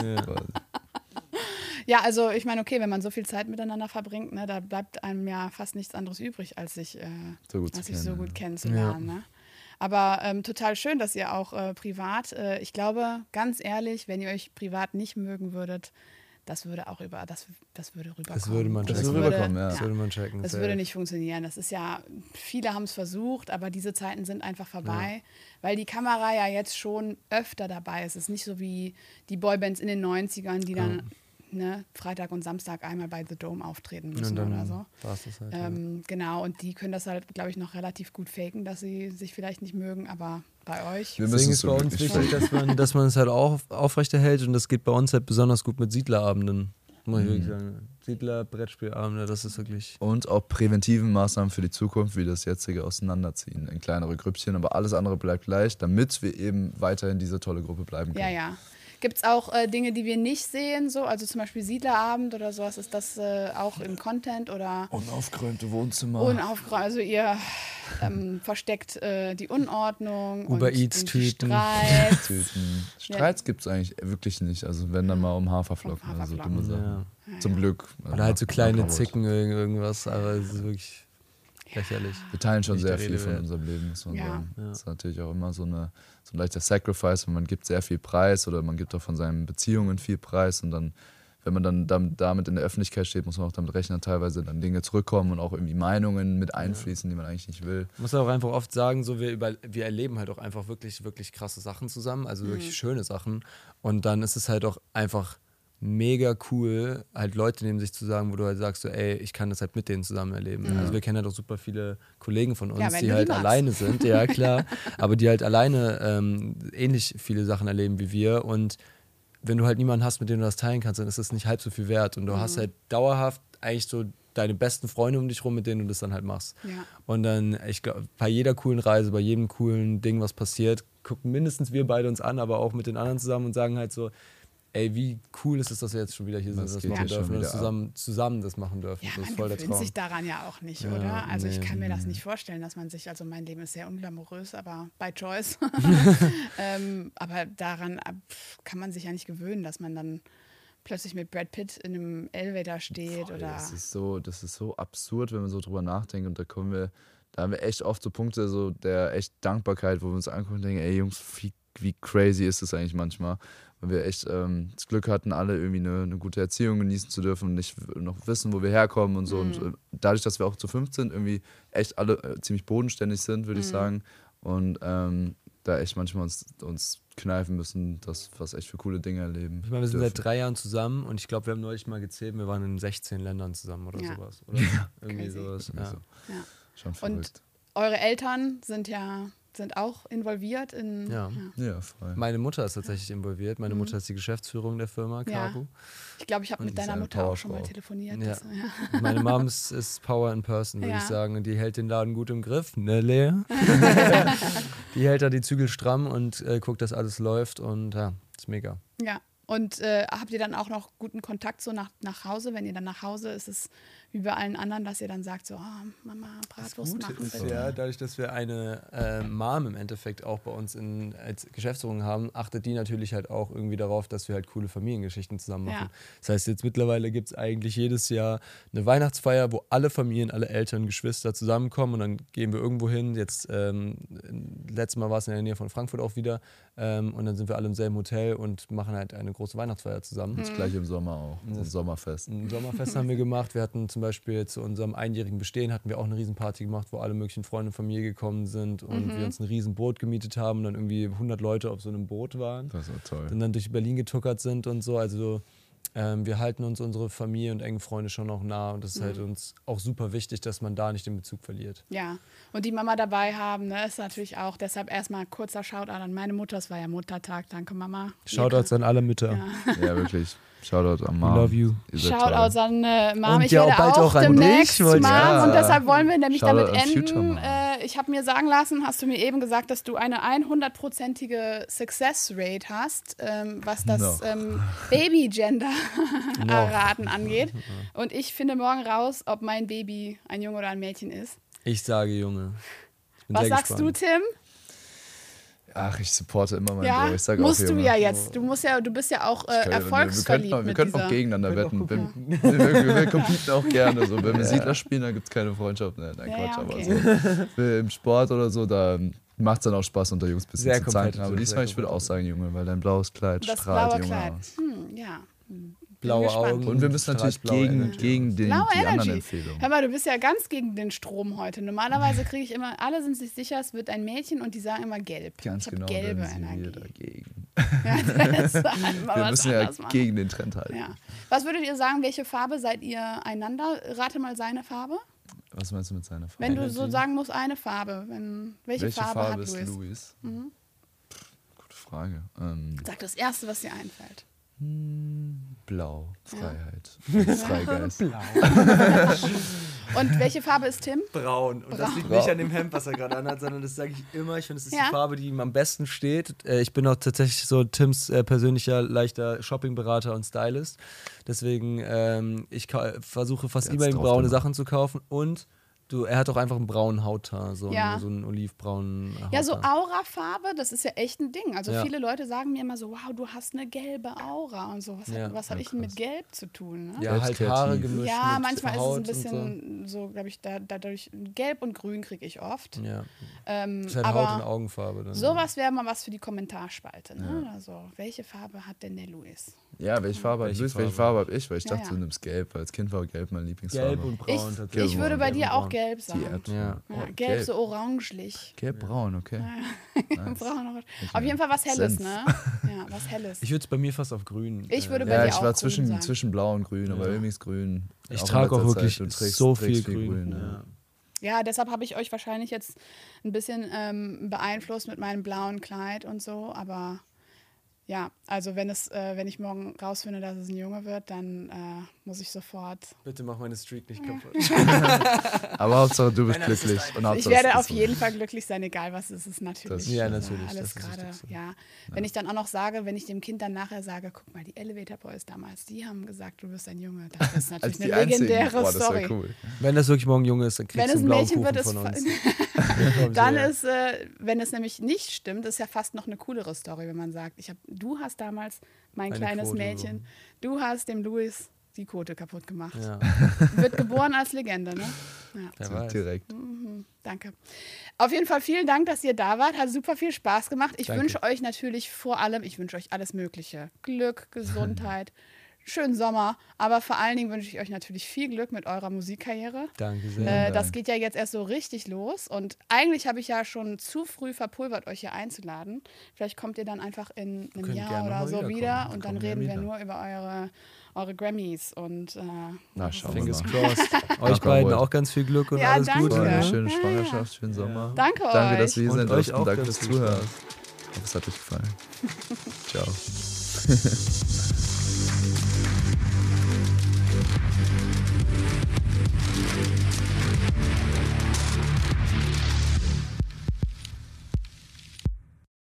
Ja, also ich meine, okay, wenn man so viel Zeit miteinander verbringt, ne, da bleibt einem ja fast nichts anderes übrig, als sich, äh, So gut zu als sich so kennen, gut ja. kennenzulernen. Ne? Aber ähm, total schön, dass ihr auch äh, privat, äh, ich glaube, ganz ehrlich, wenn ihr euch privat nicht mögen würdet, das würde auch über, das, das würde rüberkommen. Das würde man Das checken. würde rüberkommen, ja. Das würde man checken. Das safe. würde nicht funktionieren. Das ist ja, viele haben es versucht, aber diese Zeiten sind einfach vorbei, weil die Kamera ja jetzt schon öfter dabei ist. Es ist nicht so wie die Boybands in den neunzigern, die dann ne, Freitag und Samstag einmal bei The Dome auftreten müssen Und dann oder so. war's das halt. ja. Ähm, genau, und die können das halt, glaube ich, noch relativ gut faken, dass sie sich vielleicht nicht mögen, aber bei euch. Wir Deswegen müssen ist es bei so uns glücklich wichtig, dass man, dass man es halt auch aufrechterhält und das geht bei uns halt besonders gut mit Siedlerabenden. Muss ich wirklich sagen. Siedler, Brettspielabende, das ist wirklich. Und auch präventiven Maßnahmen für die Zukunft, wie das jetzige Auseinanderziehen in kleinere Grüppchen. Aber alles andere bleibt gleich, damit wir eben weiterhin diese tolle Gruppe bleiben können. Ja, ja. Gibt es auch äh, Dinge, die wir nicht sehen, so? Also zum Beispiel Siedlerabend oder sowas, ist das äh, auch im Content oder Unaufgeräumte Wohnzimmer. unaufgeräumt? Also ihr ähm, versteckt äh, die Unordnung Uber und, Eats und die Tüten. Streits. Tüten. Streits gibt es eigentlich wirklich nicht. Also wenn dann mal um Haferflocken, Um oder so Haferflocken. dumme Sachen. Ja. Zum Glück. Oder halt so kleine Zicken. Zicken, irgend- irgendwas, aber es ist wirklich. lächerlich. Wir teilen schon Nicht sehr der viel Rede von wert. unserem Leben, muss man Ja. sagen. Ja. Das ist natürlich auch immer so, eine, so ein leichter Sacrifice, und man gibt sehr viel Preis oder man gibt auch von seinen Beziehungen viel Preis, und dann, wenn man dann damit, damit in der Öffentlichkeit steht, muss man auch damit rechnen, teilweise dann Dinge zurückkommen und auch irgendwie Meinungen mit einfließen, die man eigentlich nicht will. Ich muss auch einfach oft sagen, so wir, über, wir erleben halt auch einfach wirklich, wirklich krasse Sachen zusammen, also wirklich schöne Sachen. Und dann ist es halt auch einfach mega cool, halt Leute neben sich zu sagen, wo du halt sagst, so, ey, ich kann das halt mit denen zusammen erleben. Ja. Also wir kennen halt auch super viele Kollegen von uns, Ja, wenn die du halt die magst. alleine sind, ja klar, aber die halt alleine ähm, ähnlich viele Sachen erleben wie wir. Und wenn du halt niemanden hast, mit dem du das teilen kannst, dann ist das nicht halb so viel wert. Und du Mhm. hast halt dauerhaft eigentlich so deine besten Freunde um dich rum, mit denen du das dann halt machst. Ja. Und dann, ich glaube, bei jeder coolen Reise, bei jedem coolen Ding, was passiert, gucken mindestens wir beide uns an, aber auch mit den anderen zusammen und sagen halt so, ey, wie cool ist es, dass wir jetzt schon wieder hier sind, Das das geht machen hier schon dürfen und wieder das zusammen, zusammen das machen dürfen. Ja, das ist man voll der gewöhnt Traum. sich daran ja auch nicht, Ja, oder? Also ich nee. kann mir das nicht vorstellen, dass man sich, also mein Leben ist sehr unglamourös, aber by choice. ähm, aber daran ab- kann man sich ja nicht gewöhnen, dass man dann plötzlich mit Brad Pitt in einem Elevator steht Voll, oder... Das ist, so, das ist so absurd, wenn man so drüber nachdenkt, und da kommen wir, da haben wir echt oft so Punkte so der echt Dankbarkeit, wo wir uns angucken und denken, ey Jungs, wie, wie crazy ist das eigentlich manchmal, weil wir echt ähm, das Glück hatten, alle irgendwie eine, eine gute Erziehung genießen zu dürfen und nicht noch wissen, wo wir herkommen und so. Mhm. Und äh, dadurch, dass wir auch zu fünf sind, irgendwie echt alle äh, ziemlich bodenständig sind, würde ich Mhm. sagen, und ähm, da echt manchmal uns, uns kneifen müssen, das was echt für coole Dinge erleben. Ich meine, wir sind dürfen. seit drei Jahren zusammen und ich glaube, wir haben neulich mal gezählt, wir waren in sechzehn Ländern zusammen oder Ja. sowas. Oder irgendwie Crazy. sowas. Irgendwie Ja. so. Ja. Schon Und verrückt. eure Eltern sind ja sind auch involviert in... Ja. Ja, voll. Meine Mutter ist tatsächlich involviert. Meine Mhm. Mutter ist die Geschäftsführung der Firma, Ja. Karu. Ich glaube, ich habe Und mit die ist deiner eine Mutter auch schon mal Powerfrau. telefoniert. Ja. Das, ja. Meine Mom ist, ist Power in Person, würde Ja. ich sagen. Und die hält den Laden gut im Griff, ne, Lea? Die hält da die Zügel stramm und äh, guckt, dass alles läuft. Und ja, ist mega. Ja. Und äh, habt ihr dann auch noch guten Kontakt so nach, nach Hause? Wenn ihr dann nach Hause, ist es wie bei allen anderen, dass ihr dann sagt so, oh, Mama, Bratwurst machen ist bitte. ja, dadurch, dass wir eine äh, Mom im Endeffekt auch bei uns in, als Geschäftsführung haben, achtet die natürlich halt auch irgendwie darauf, dass wir halt coole Familiengeschichten zusammen machen. Ja. Das heißt, jetzt mittlerweile gibt es eigentlich jedes Jahr eine Weihnachtsfeier, wo alle Familien, alle Eltern, Geschwister zusammenkommen und dann gehen wir irgendwo hin. Jetzt, ähm, letztes Mal war es in der Nähe von Frankfurt auch wieder ähm, und dann sind wir alle im selben Hotel und machen halt eine große Weihnachtsfeier zusammen. Das gleiche im Sommer auch. So ein Sommerfest. Ein Sommerfest haben wir gemacht. Wir hatten zum Beispiel zu unserem einjährigen Bestehen hatten wir auch eine Riesenparty gemacht, wo alle möglichen Freunde und Familie gekommen sind und wir uns ein Riesenboot gemietet haben und dann irgendwie hundert Leute auf so einem Boot waren Das war toll. und dann durch Berlin getuckert sind und so. Also ähm, wir halten uns unsere Familie und engen Freunde schon noch nah und das ist halt uns auch super wichtig, dass man da nicht den Bezug verliert. Ja, und die Mama dabei haben, ne, ist natürlich auch, deshalb erstmal kurzer Shoutout an meine Mutter, es war ja Muttertag, danke Mama. Shoutouts an alle Mütter. Ja. Ja, wirklich. Shoutout an Mom. Love you. Ihr seid Shoutouts toll. an äh, Mom, Und ich ja, werde auch bald auch auch an demnächst dich, wollte Mom ich sagen. und deshalb wollen wir nämlich Shoutout damit an Future enden. Mom. Äh, ich habe mir sagen lassen, hast du mir eben gesagt, dass du eine hundertprozentige Success Rate hast, ähm, was das Noch. ähm, Baby-Gender erraten angeht. Und ich finde morgen raus, ob mein Baby ein Junge oder ein Mädchen ist. Ich sage Junge. Ich bin Was sehr sagst gespannt. du, Tim? Ach, ich supporte immer meinen Ja, Bro. Ich sag musst auch du Junge. ja jetzt. Du musst ja, du bist ja auch äh, Ich kann- erfolgsverliebt Wir könnten, wir mit könnten dieser. auch gegeneinander Wir wetten. können Wir, wir, wir, wir competen auch gerne. So. Wenn wir Siedler spielen, dann gibt es keine Freundschaft. Nein, nein Ja, Quatsch. ja, Aber okay. so, im Sport oder so, da macht es dann auch Spaß, unter Jungs ein bisschen Sehr zu zanken. competitive, Aber diesmal, sehr ich würde auch competitive. sagen Junge, weil dein blaues Kleid Das strahlt blaue Junge Kleid. aus. Hm, ja. Bin Blaue gespannt. Augen. Und wir müssen strahlt natürlich blaue gegen, Energy gegen den, Blaue die anderen Energy. Empfehlungen. Hör mal, du bist ja ganz gegen den Strom heute. Normalerweise kriege ich immer, alle sind sich sicher, es wird ein Mädchen und die sagen immer gelb. Ganz ich habe genau, gelbe dann sind wir Energie. dagegen. Ja, das ist immer Wir was müssen ja anderes machen. gegen den Trend halten. Ja. Was würdet ihr sagen, welche Farbe seid ihr einander? Rate mal seine Farbe. Was meinst du mit seiner Farbe? Wenn du so Energy. sagen musst, eine Farbe. Wenn, welche, Welche Farbe, Farbe hat ist Luis? Luis? Pff, Gute Frage. Ähm, Sag das Erste, was dir einfällt. Blau, Freiheit, Freigeist. Und welche Farbe ist Tim? Braun. Und das liegt Braun. nicht an dem Hemd, was er gerade anhat, sondern das sage ich immer. Ich finde, das ist Ja. die Farbe, die ihm am besten steht. Äh, Ich bin auch tatsächlich so Tims äh, persönlicher, leichter Shoppingberater und Stylist. Deswegen, ähm, ich ka- versuche fast Der immer hat's ihm drauf braune gemacht. Sachen zu kaufen. Und Du, er hat doch einfach einen braunen Hautton, so, Ja. einen, so einen olivbraunen Hautton. Ja, so Aurafarbe, das ist ja echt ein Ding. Also Ja. viele Leute sagen mir immer so, wow, du hast eine gelbe Aura und so. Was, Ja. hat, was habe ich denn mit Gelb zu tun? Ne? Ja, halt Selbstkreativ. Haare gemischt Ja, mit manchmal ist es ein Haut und bisschen so, glaube ich, da, dadurch Gelb und Grün kriege ich oft. So. Ja. Ähm, Das ist halt aber Haut- und Augenfarbe. Dann. sowas wäre mal was für die Kommentarspalte. Ne? Also, welche Farbe hat denn der Luis? Ja, welche Farbe hat Welche Luis? Welche Farbe? Farbe habe ich? Weil ich Ja, dachte, ja. du nimmst Gelb, weil als Kind war Gelb meine Lieblingsfarbe. Gelb und braun. Ich, tatsächlich. ich würde bei Gelb dir und auch braun. gelb sagen. Die Ja. Ja, Oh, gelb, so orangelich. Gelb-braun, okay. Nice. Braun, orange. Auf jeden Fall was Helles, Senf. ne? Ja, was Helles. Ich würde es bei mir fast auf grün. Ich würde äh, bei Ja, dir ich auch war grün zwischen, sagen. zwischen blau und grün, aber Ja. irgendwie ist grün. Ich in trage auch letzter wirklich Zeit. Du trägst- so trägst viel grün. ja. ja. Ja, deshalb habe ich euch wahrscheinlich jetzt ein bisschen ähm, beeinflusst mit meinem blauen Kleid und so, aber ja, also wenn es, äh, wenn ich morgen rausfinde, dass es ein Junge wird, dann äh, muss ich sofort. Bitte mach meine Streak nicht kaputt. Aber Hauptsache du bist Nein, das ist glücklich. Und Hauptsache, Ich werde es auf ist so. jeden Fall glücklich sein, egal was es ist, natürlich. Das- Ja, natürlich, das Alles ist das gerade, Wichtigste. ja. Wenn ich dann auch noch sage, wenn ich dem Kind dann nachher sage, guck mal, die Elevator Boys damals, die haben gesagt, du wirst ein Junge. Das ist Als natürlich die eine einzigen. legendäre Boah, das Story. wäre cool. Wenn das wirklich morgen Junge ist, dann kriegst Wenn es du ein einen blauen Mädchen wird, Kuchen ist von uns. dann Ja. ist, äh, wenn es nämlich nicht stimmt, ist ja fast noch eine coolere Story, wenn man sagt, ich hab, du hast damals mein Eine kleines Quote Mädchen, du hast dem Louis die Quote kaputt gemacht. Ja, Wird geboren als Legende, ne? Ja. wer So weiß. direkt. Danke. Auf jeden Fall vielen Dank, dass ihr da wart. Hat super viel Spaß gemacht. Ich Danke. wünsche euch natürlich vor allem, ich wünsche euch alles Mögliche. Glück, Gesundheit, schönen Sommer. Aber vor allen Dingen wünsche ich euch natürlich viel Glück mit eurer Musikkarriere. Danke sehr. Äh, Dank. das geht ja jetzt erst so richtig los. Und eigentlich habe ich ja schon zu früh verpulvert, euch hier einzuladen. Vielleicht kommt ihr dann einfach in einem könnt Jahr gerne oder mal so wiederkommen. wieder. Wir Und dann kommen reden ja wir wieder. nur über eure, eure Grammys. Und äh, Na, schauen wir Fingers mal. crossed. Euch Knock on beiden wood. auch ganz viel Glück und Ja, alles danke. Gute. Voll eine Ja. schöne Ja, ja. Schwangerschaft, schönen Sommer. danke, Danke, euch. dass wir hier Und sind. euch Euch auch danke ganz fürs viel Zuhören. Spaß. Ich hoffe, es hat euch gefallen. Ciao.